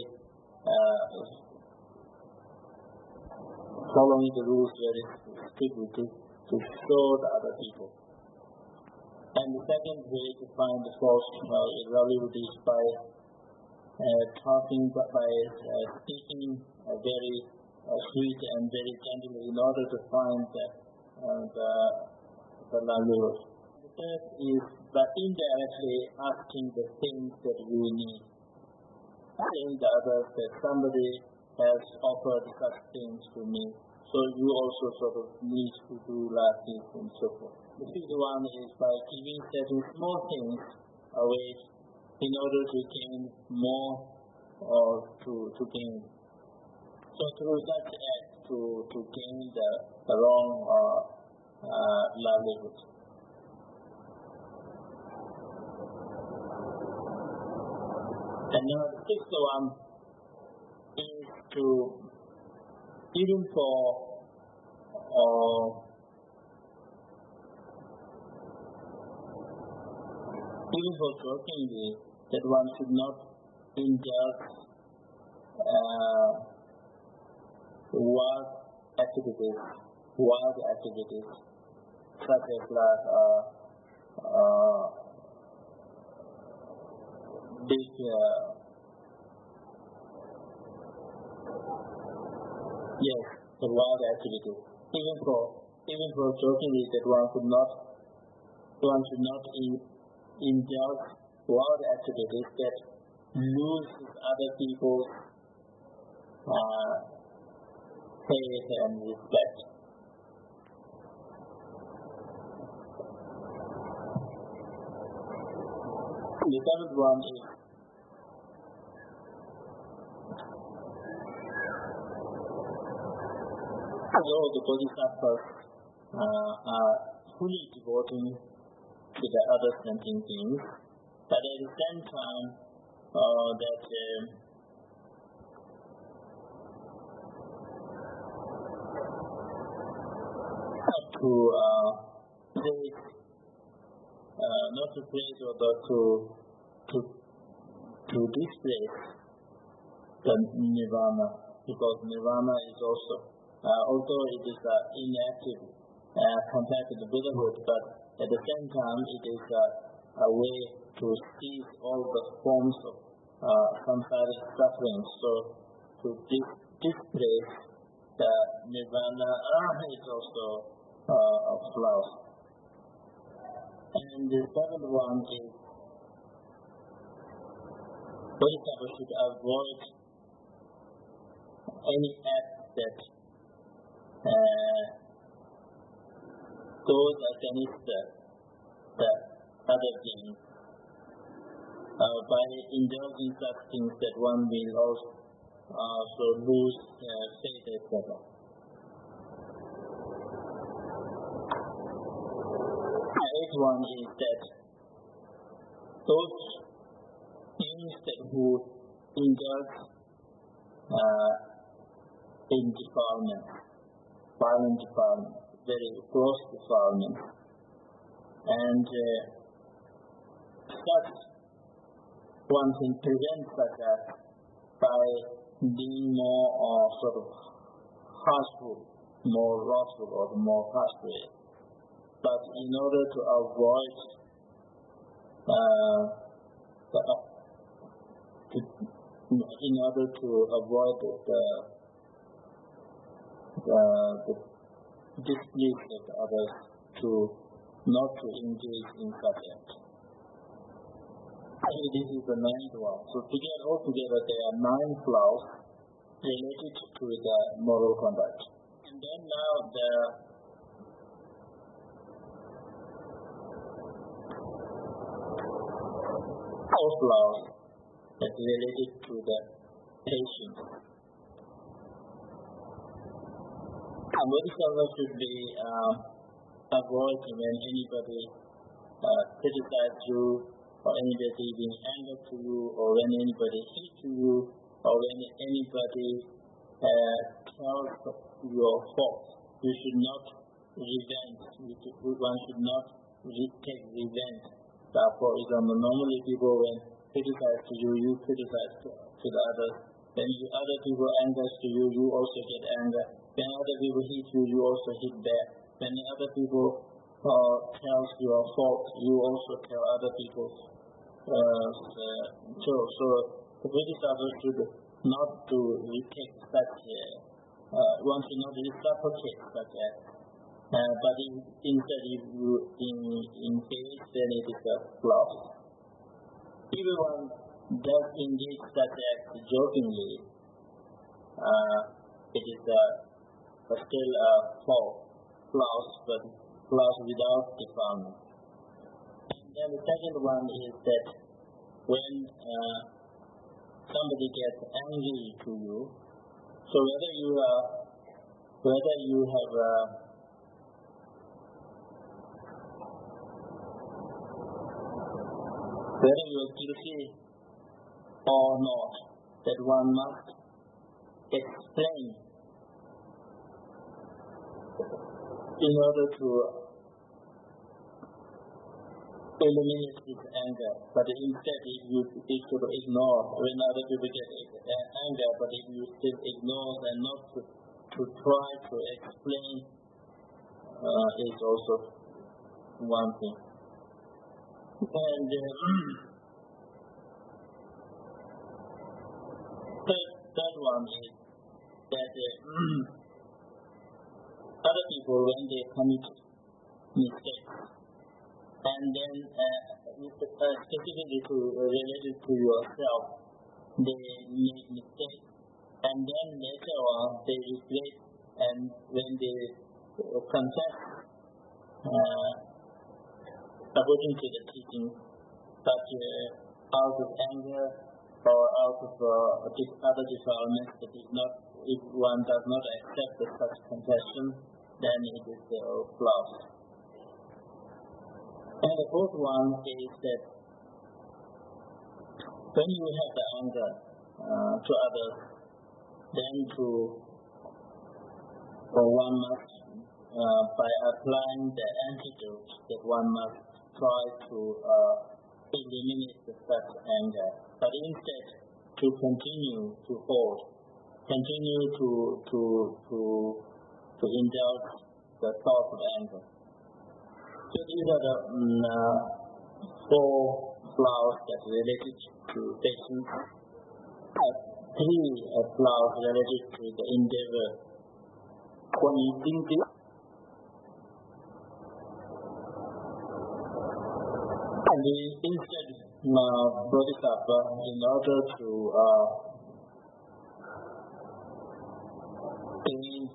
following the rules very strictly to show the other people. And the second way to find the false livelihood is by speaking very sweet and very gentle in order to find the livelihood. The third is that indirectly asking the things that we need. Saying to others that somebody has offered such things to me, so you also sort of need to do like this and so forth. The fifth one is by giving certain small things away in order to gain more or to gain. So through that act to gain the wrong livelihood. And now the sixth one is to even for jokingly that one should not indulge wild activities such as big the wild activities. Even for jokingly that one should not indulge wild activities that lose other people's faith and respect. The seventh one is although the bodhisattvas are fully devoting to the other sentient beings, but at the same time that not to praise or to displace the nirvana, because nirvana is also, although it is inactive compared to the Buddhahood, but at the same time it is a way to cease all the forms of samsaric suffering. So to displace the nirvana is also a flaw. And the seventh one is bodhisattva should avoid any act that goes against the other beings by indulging such things that one will also lose faith, etc. The eighth one is that those beings that who indulge in defilement, violent defilement, very gross defilement, and such one can prevent such acts by being more sort of harshful, more wrathful, or more harshful. But in order to avoid the displeasure of others, not to engage in such acts. This is the ninth one. So altogether there are 9 flaws related to the moral conduct. And then now the flaws that related to the patience. And bodhisattva should be avoiding when anybody criticizes you, or anybody being angry to you, or when anybody hates you, or when anybody tells your faults. You should not revenge. One should not take revenge. For example, normally people when criticize to you, you criticize to the others. When other people anger to you, you also get anger. When other people hit you, you also hit back. When other people tells your fault, you also tell other people. So the bodhisattva should not to retake such one should not reciprocate such acts. But instead, if you in case, then it is a flaw. Everyone does indeed such act jokingly. It is still a flaws, but flaws without defilement. And then the second one is that when somebody gets angry to you, so whether you have whether you are guilty or not, that one must explain in order to eliminate this anger. But instead, if you should ignore when other people get anger, but if you still ignore and not to try to explain is also one thing. And third one is that other people, when they commit mistakes, and then specifically related to yourself, they make mistakes, and then later on they regret, and when they confess, according to the teaching, such out of anger or out of other defilements, that is not, if one does not accept such confession, then it is flaws. And the fourth one is that when you have the anger to others, then one must, by applying the antidote, that one must try to eliminate such anger. But instead, to continue to hold, continue to indulge the thought of anger. So these are the four flaws that related to patience. Three flaws related to the endeavor. And instead, Bodhisattva, in order to gain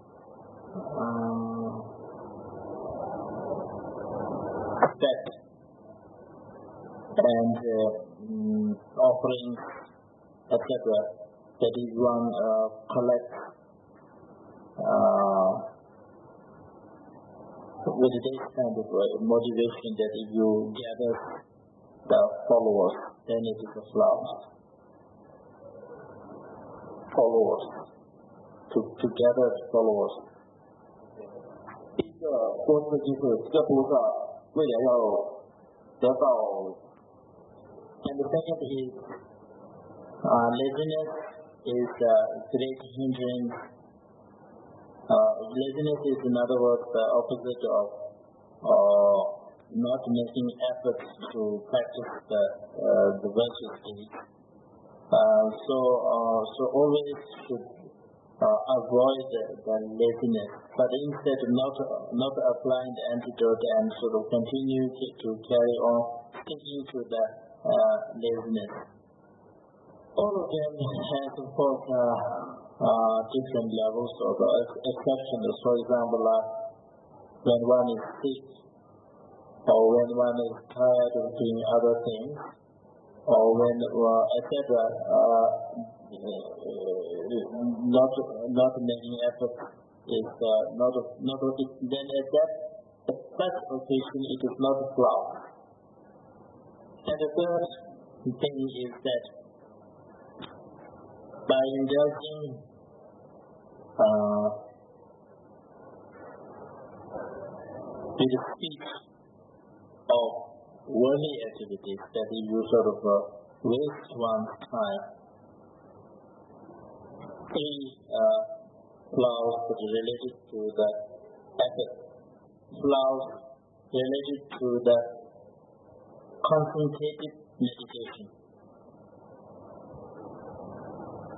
respect and offerings, etc., that is one collects with this kind of motivation, that if you gather the followers, then it is a flower. Followers. To gather followers. 第一个说的就是这个菩萨为了要得到 And the second is laziness is a great hindrance. Laziness is, in other words, the opposite of not making efforts to practice the virtuous deeds. So always should avoid the laziness, but instead not applying the antidote and sort of continue to carry on sticking to the laziness. All of them have, of course, different levels of exceptions. For example, when one is sick, or when one is tired of doing other things, or when, etc., not making effort is then at such occasion it is not a flaw. And the third thing is that by indulging in the speech of worldly activities, that if you sort of waste one's time, three flaws related to the effort, flaws related to the concentrated meditation.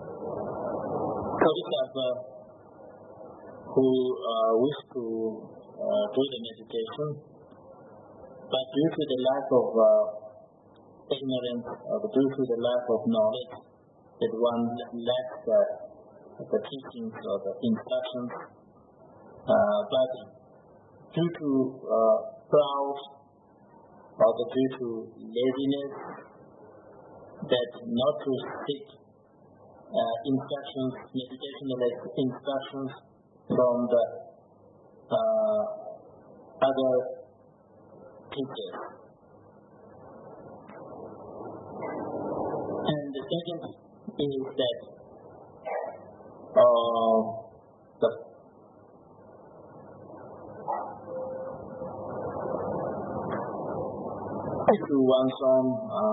Bodhisattva who wish to do the meditation, but due to the lack of ignorance or due to the lack of knowledge, that one lacks the teachings or the instructions, but due to pride or due to laziness, that not to seek instructions, meditational instructions from the other teachers. And the second is that to one's own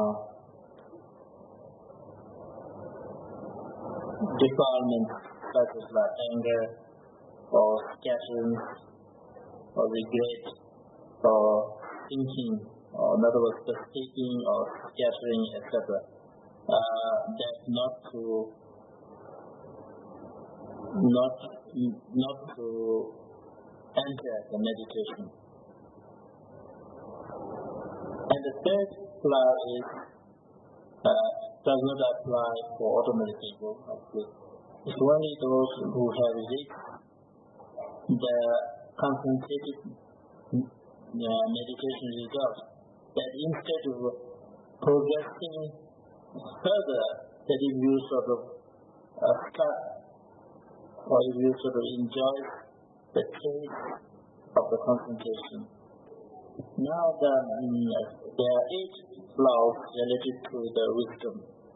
defilements such as like anger or scattering or regret or thinking, or in other words, the speaking or scattering, etc. That not to enter the meditation. And the third law is does not apply for ordinary people. It's only those who have reached the concentrated meditation result, that instead of progressing further, that if you sort of start or if you sort of enjoy the taste of the concentration. Now there are 8 laws related to the wisdom.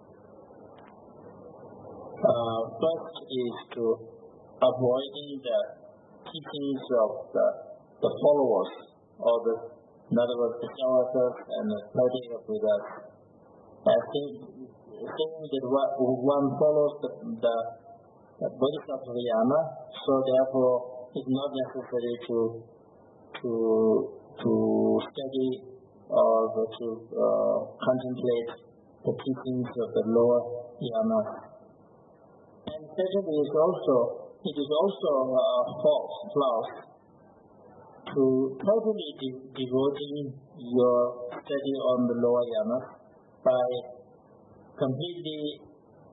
First is to avoiding the teachings of the followers, or in other words, the Savakas and the study of Buddhas. I think that one follows the Bodhisattva Yama, so therefore it's not necessary to study or to contemplate the teachings of the lower yamas. And second is it is also false to totally devoting your study on the lower yamas by completely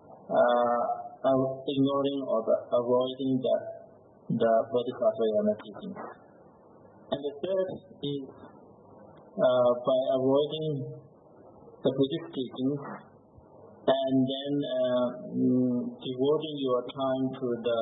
ignoring or avoiding the Bodhisattva Yama teachings. And the third is by avoiding the Buddhist teachings and then devoting your time to the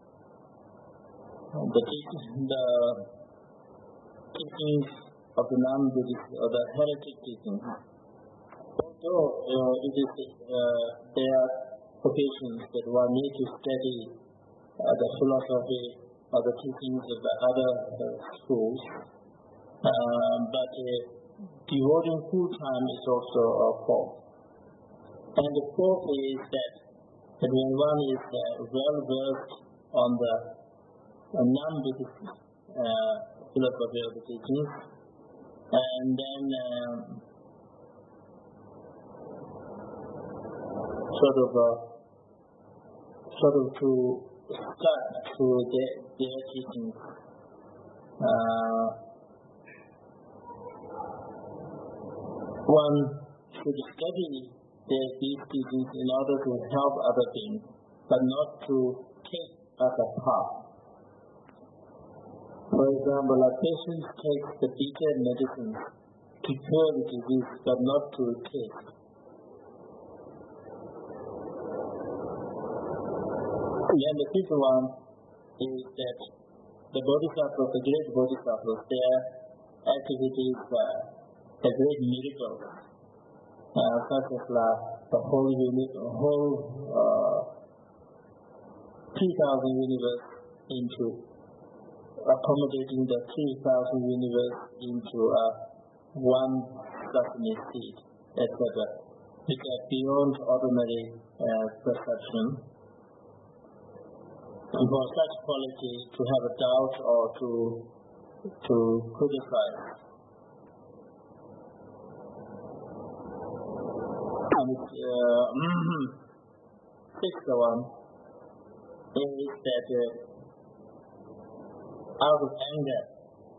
teachings of the non-Buddhist or the heretic teachings. Although there are occasions that one needs to study the philosophy or the teachings of the other schools, but devoting full time is also a fault. And the fourth is that when one is well versed on the non-Buddhist philosophy of the teachings, and then sort of to start to their teachings. One should study these teachings in order to help other beings, but not to take as a path. For example, a patient takes the bitter medicine to cure the disease, but not to taste. And the fifth one is that the bodhisattvas, the great bodhisattvas, their activities are great miracles, such as the whole 3,000 universe into accommodating the 3,000 universe into one sesame seed, etc., which are beyond ordinary perception. And for such quality to have a doubt or to criticize. And sixth one is that out of anger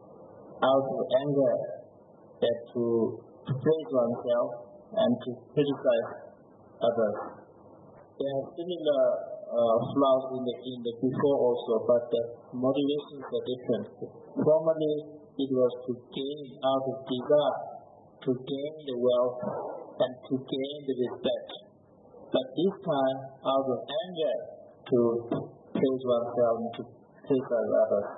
out of anger that to praise oneself and to criticize others. There are similar flaws in the before also, but the motivations are different. Formerly, it was to gain out of desire, to gain the wealth and to gain the respect. But this time, out of anger, to praise oneself and to criticize others.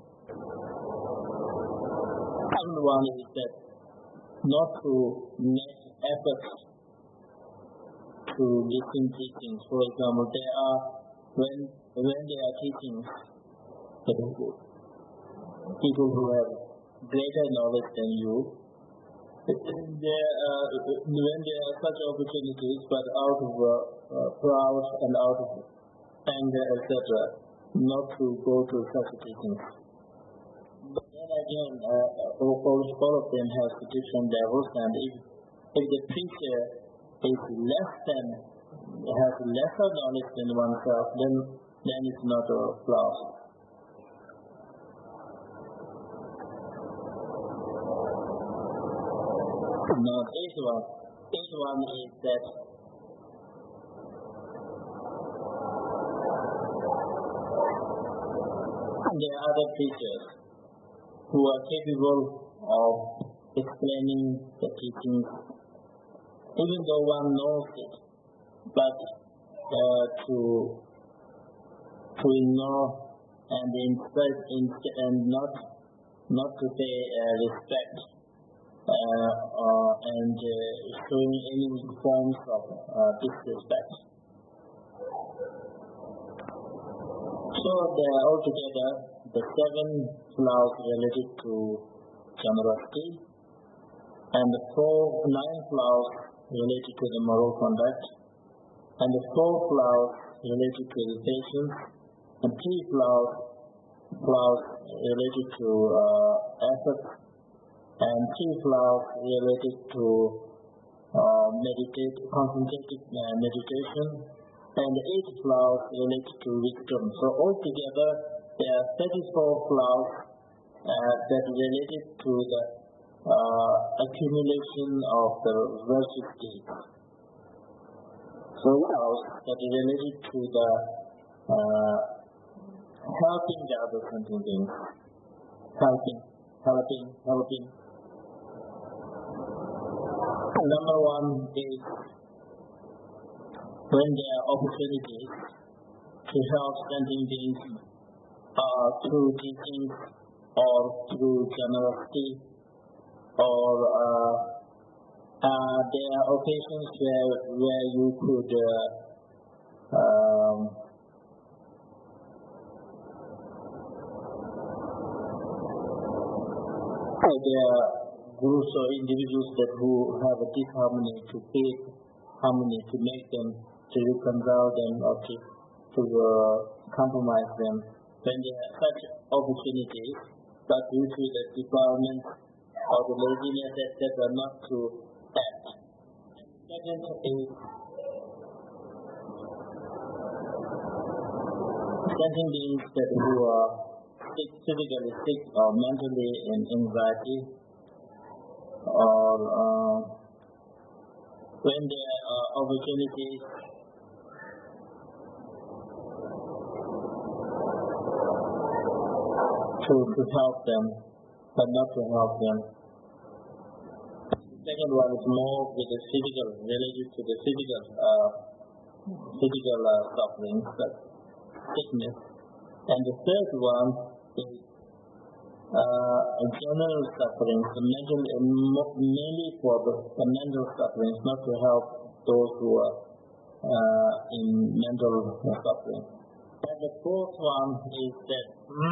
Second one is that not to make efforts to listen to teachings. For example, there are when there are teachings, people who have greater knowledge than you, when there are such opportunities, but out of pride and out of anger, etc., not to go to such teachings. But then again, all of them have different levels, and if the preacher is has lesser knowledge than oneself, then it's not a flaw. Now, eighth one is that there are other preachers who are capable of explaining the teachings, even though one knows it, but to ignore and not to pay respect and showing any forms of disrespect. So there are altogether the 7 flaws related to generosity and the 9 flaws related to the moral conduct, and the 4 flaws related to the patience, and 3 flaws related to effort, and 3 flaws related to concentrated meditation, and 8 flaws related to wisdom. So altogether, there are 34 flaws that related to the accumulation of the virtuous deeds. So flaws that related to the helping the other sentient beings, helping. Number 1 is when there are opportunities to help sentient beings through teachings or through generosity, or there are occasions where you could there are groups or individuals who have a disharmony, to create harmony, to make them, to reconcile them, or to compromise them. When there are such opportunities, but due to the defilement or the laziness, etc., not to act. Second is sentient beings who are physically sick or mentally in anxiety, or when there are opportunities to help them, but not to help them. Second one is more with the physical, related to the physical sufferings, like sickness. And the third one is general sufferings, mainly for the mental sufferings, not to help those who are in mental suffering. And the fourth one is that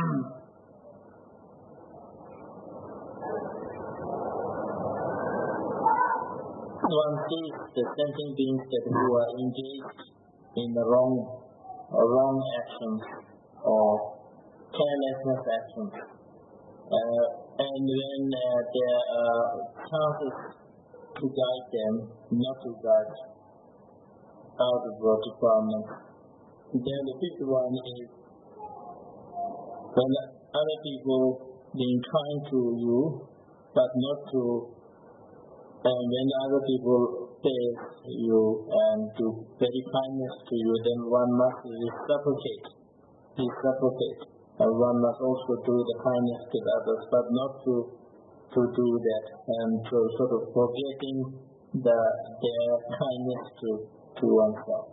one sees the sentient beings who are engaged in the wrong actions or carelessness actions. And when there are chances to guide them, not to guide out of the department. Then the fifth one is when other people being kind to you, but not to, and when other people face you and do very kindness to you, then one must reciprocate. And one must also do the kindness to others, but not to do that and to sort of forgetting their kindness to oneself.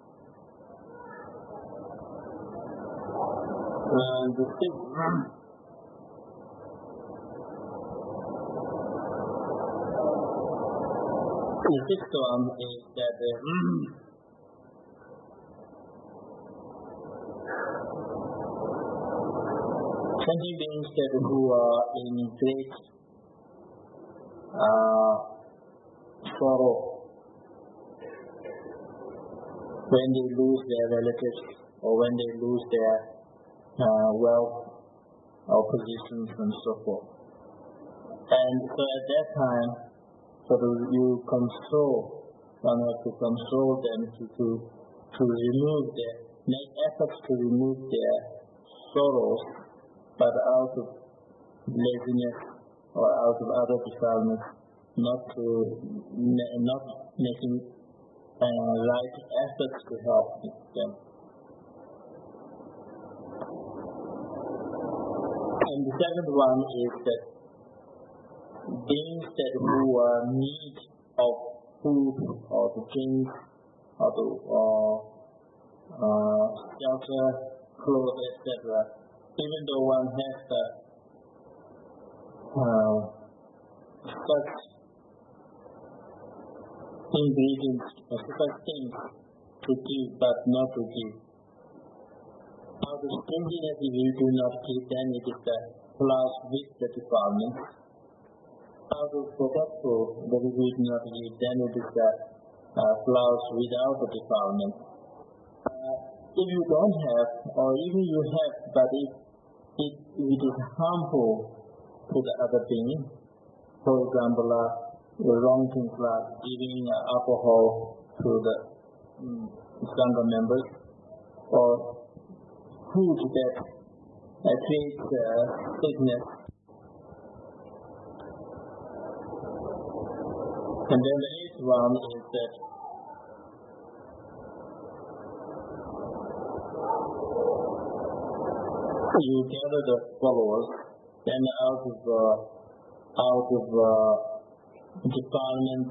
The sixth one is that sentient beings who are in great sorrow when they lose their relatives or when they lose their wealth or positions and so forth. And so at that time, you console, one has to console them to make efforts to remove their sorrows, but out of laziness or out of other defilements, not making right efforts to help them. And the second one is that beings who are in need of food or to drink or to shelter, clothes, etc., even though one has such ingredients or such things to give but not to give. Out of stinginess, if you do not give, then it is the plus with the defilement. Out of forgetful, that if you do not give, then it is the plus without the defilement. If you don't have, or even you have, but if it is harmful to the other being, for example, the wrong things like giving alcohol to the younger members, or food that creates sickness. And then the eighth one is that you gather the followers, then out of defilement,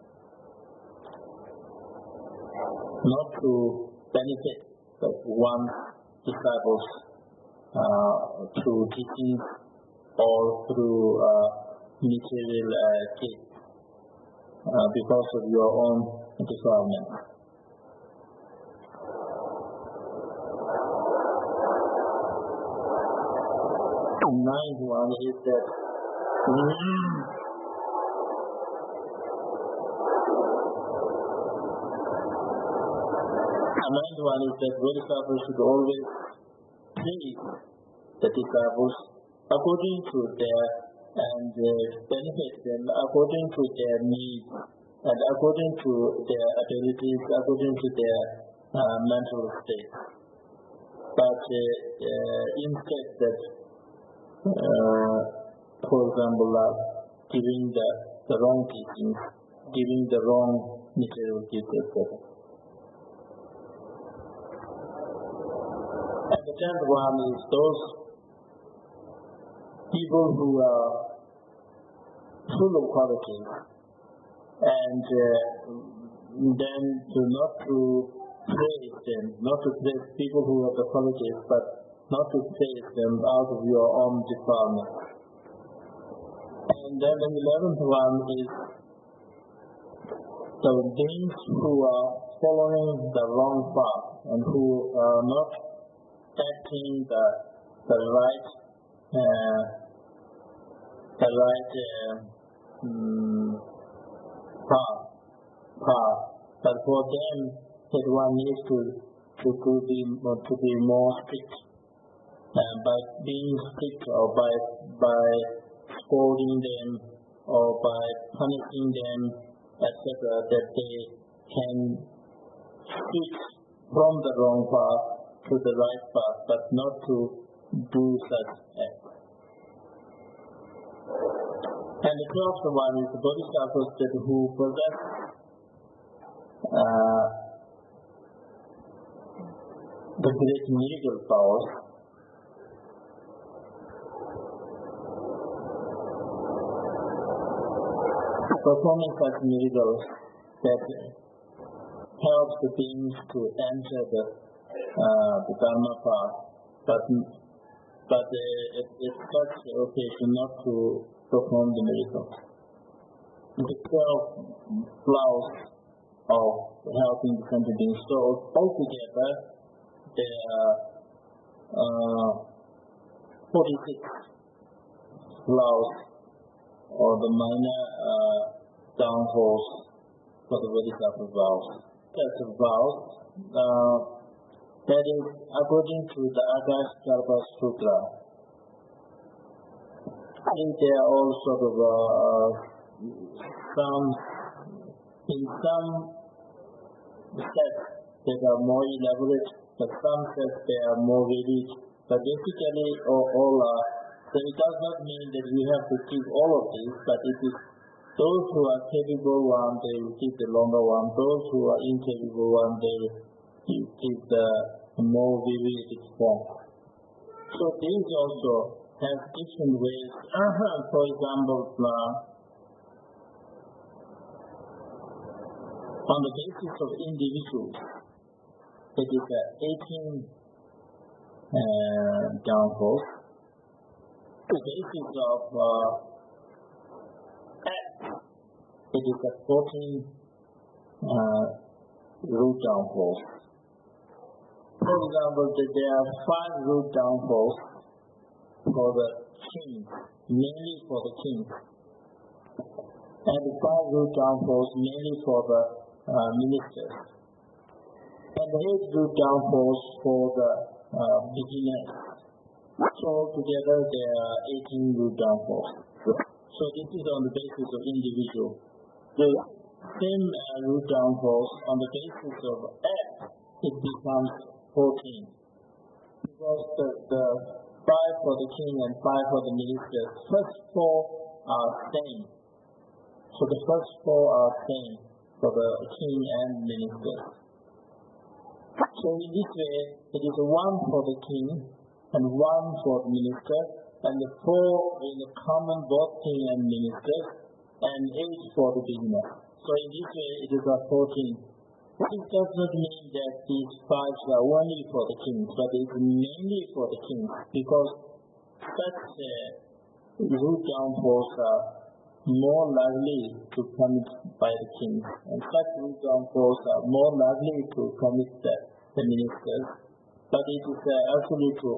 not to benefit but one's disciples through teachings or through material gifts because of your own defilement. The ninth one is that bodhisattvas should always praise the disciples according to their and benefit them according to their needs and according to their abilities, according to their mental state. But instead that, for example, giving the wrong teachings, giving the wrong material gifts, etc. And the tenth one is those people who are full of qualities, and then not to praise them, not to praise people who have the qualities, but not to praise them out of your own defilement. And then the 11th one is the beings who are following the wrong path and who are not acting the right path. But for them, that one needs to be more strict. By being strict or by scolding them or by punishing them, etc., that they can switch from the wrong path to the right path, but not to do such acts. And the 12th one is the bodhisattvas who possess the great miracle powers. Performing such miracles that helps the beings to enter the Dharma path, but it's such occasion not to perform the miracles. The 12 laws of helping the sentient beings. So altogether, there are 46 laws or the minor downfalls for the Bodhisattva vows. That's a vow. That is according to the Agastya Sutra. I think there are all sort of in some sets that are more elaborate, but some sets they are more varied. But basically all are. So it does not mean that we have to keep all of these, but it is those who are capable one, they will keep the longer one. Those who are incapable one, they will keep the more varied form. So these also have different ways. For example, on the basis of individuals, it is 18 downfalls. The basis of acts, it is 14 root downfalls. For example, there are 5 root downfalls for the kings, mainly for the kings, and 5 root downfalls mainly for the ministers, and the 8 root downfalls for the beginners. So together there are 18 root downfalls. So this is on the basis of individual. The same root downfalls on the basis of act, it becomes 14. Because the 5 for the king and 5 for the ministers, first 4 are same. So the first 4 are same for the king and ministers. So in this way, it is 1 for the king and 1 for the minister, and the 4 in the common both king and ministers, and 8 for the beginner. So in this way, it is 14. This does not mean that these 5s are only for the kings, but it is mainly for the kings, because such root downfalls are more likely to commit by the kings, and such root downfalls are more likely to commit the ministers. But it is actually to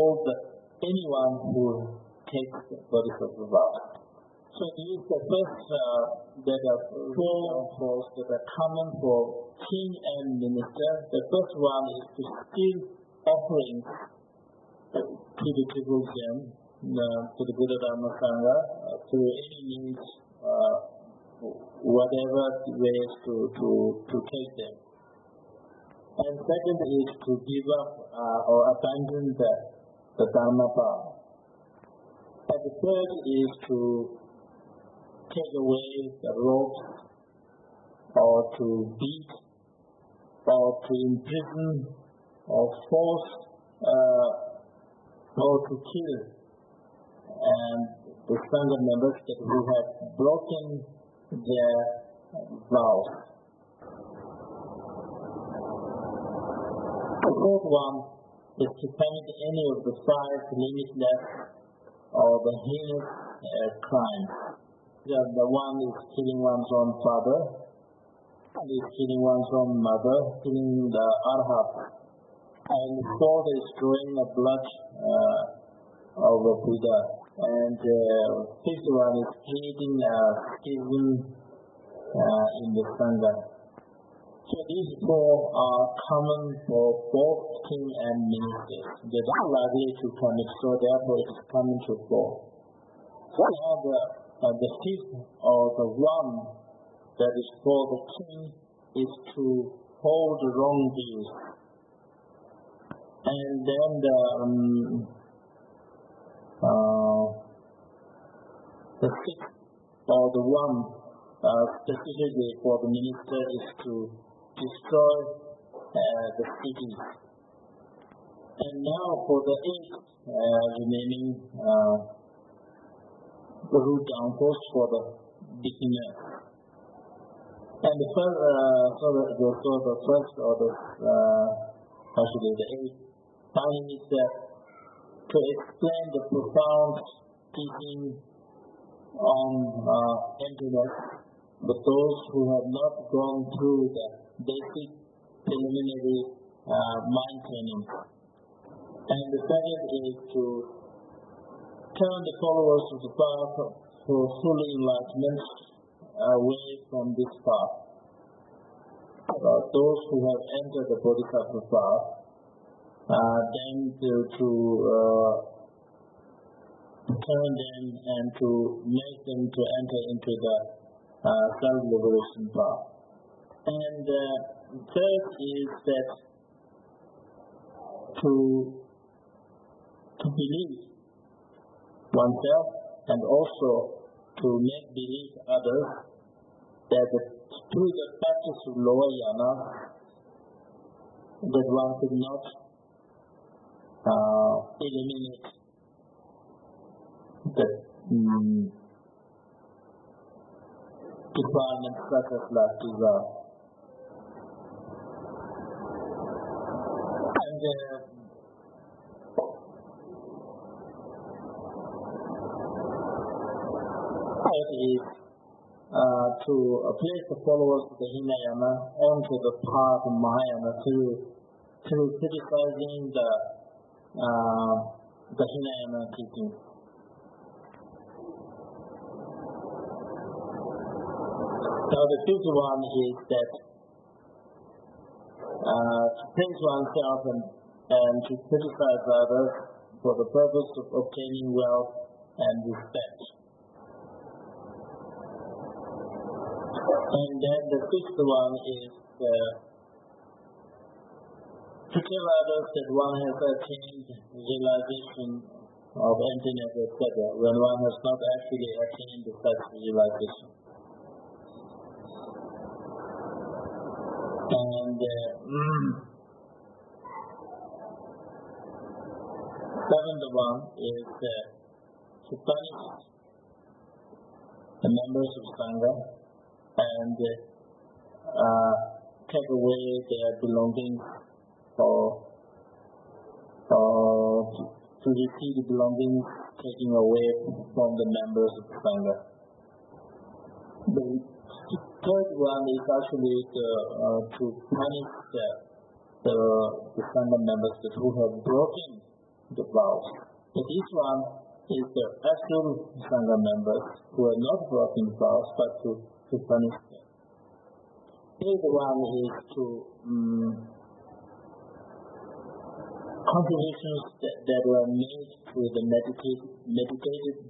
anyone who takes the bodhisattva vow. So this is the first that are 4 downfalls that are common for king and minister. The first one is to steal offerings to the Triple Gem, to the Buddha Dharma Sangha, through any means, whatever ways to take them. And second is to give up or abandon the Dharma path. And the third is to take away the ropes, or to beat, or to imprison, or force, or to kill. And the Sangha members that who have broken their vows. The fourth one is to commit any of the 5 limitless or the heinous crimes. The one is killing one's own father, is killing one's own mother, killing the arhat, and the 4th is drawing the blood of a Buddha, and the 5th one is creating a schism in the Sangha. So these 4 are common for both king and ministers. They are likely to commit, so therefore it is common to 4. So now the 5th or the one that is for the king is to hold the wrong views. And then the 6th or the one specifically for the minister is to destroy the cities. And now for the 8 remaining route downposts for the beginners. And the first, the first or the actually the 8th finding is that to explain the profound teaching on emptiness, but those who have not gone through the basic preliminary mind training. And the second is to turn the followers of the path for full enlightenment away from this path. Those who have entered the Bodhisattva path, then to turn them and to make them to enter into the self-liberation path. And third is that to believe oneself and also to make believe others that through the practice of lower yana that one could not eliminate the defilements such as last desire. And third is to place the followers of the Hinayana onto the path of Mahayana through criticizing the Hinayana teaching. Now the fifth one is that to praise oneself and to criticize others for the purpose of obtaining wealth and respect. And then the sixth one is to tell others that one has attained realization of emptiness, etc., when one has not actually attained such realization. And seventh one is to punish the members of Sangha and take away their belongings or to receive the belongings taken away from the members of Sangha. The third one is actually to punish the Sangha members who have broken the vows. But this one is the actual Sangha members who are not broken vows, but to punish them. The third one is to contributions that were made to the meditators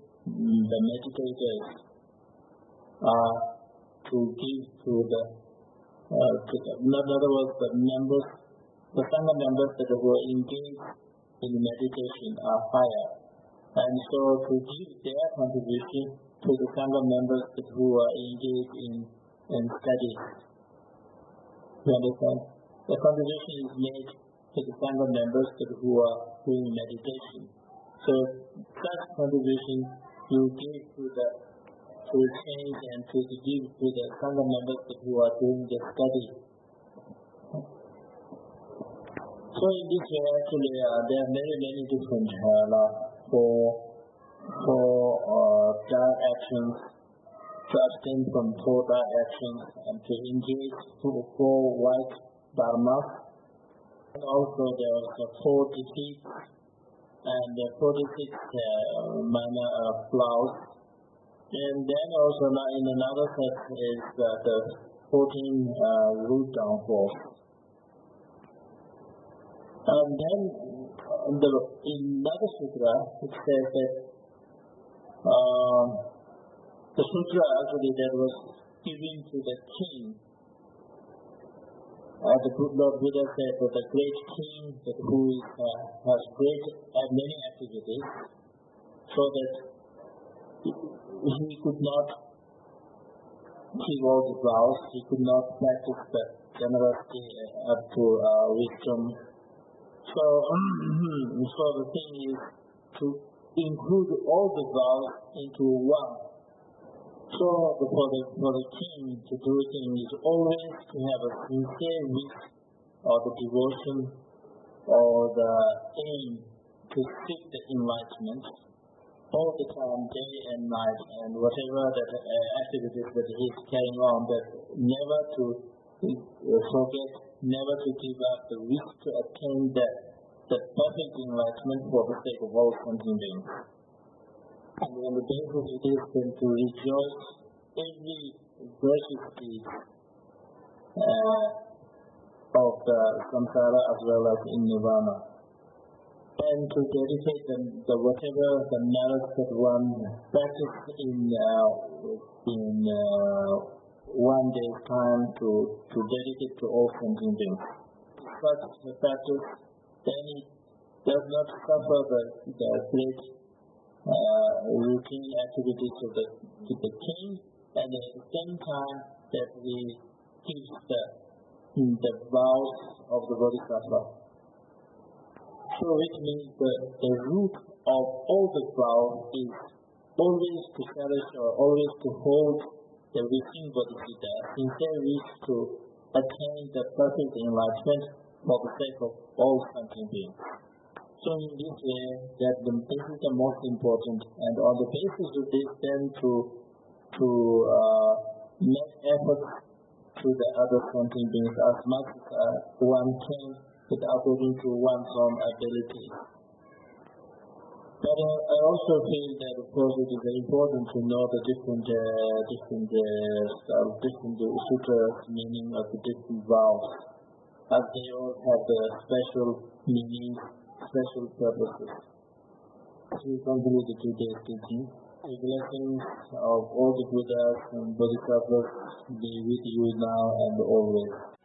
to give to the in other words, the Sangha members that were engaged in meditation are higher, and so to give their contribution to the Sangha members who are engaged in studies. You understand? The contribution is made to the Sangha members who are doing meditation. So such contribution you give to change and to give to the Sangha members who are doing the study. So in this way, actually, there are many different for dark actions, to abstain from 4 dark actions, and to engage to 4 white dharmas. And also there are 4 defeats and 46 minor flaws. And then also in another set is the 14 root downfalls. And then in another sutra, it says that the sutra actually that was given to the king. The Lord Buddha said that the great king who has great many activities, so that he could not keep all the vows. He could not practice the generosity up to wisdom. So, so the thing is to include all the vows into one. So for the king to do things is always to have a sincere wish or the devotion or the aim to seek the enlightenment all the time, day and night, and whatever that activities that he is carrying on, that never to forget, never to give up the wish to attain that perfect enlightenment for the sake of all sentient beings. And on the basis of this, then to rejoice every virtuous deed of the samsara as well as in nirvana, and to dedicate the whatever the merits that one practice in 1 day's time to dedicate to all sentient beings. Such a practice, then it does not suffer the great routine activities of the king, and at the same time that we keep the vows of the Bodhisattva. So which means the root of all the vows is always to cherish or always to hold the within Bodhisattva, sincere wish to attain the perfect enlightenment for the sake of all sentient beings. So in this way, this is the most important, and on the basis of this, then to make efforts to the other sentient beings as much as one can, according to one's own ability. But I also feel that, of course, it is very important to know the different sutras, meaning of the different vows, as they all have the special meanings, special purposes. So we conclude the today's teaching. The blessings of all the Buddhas and Bodhisattvas be with you now and always.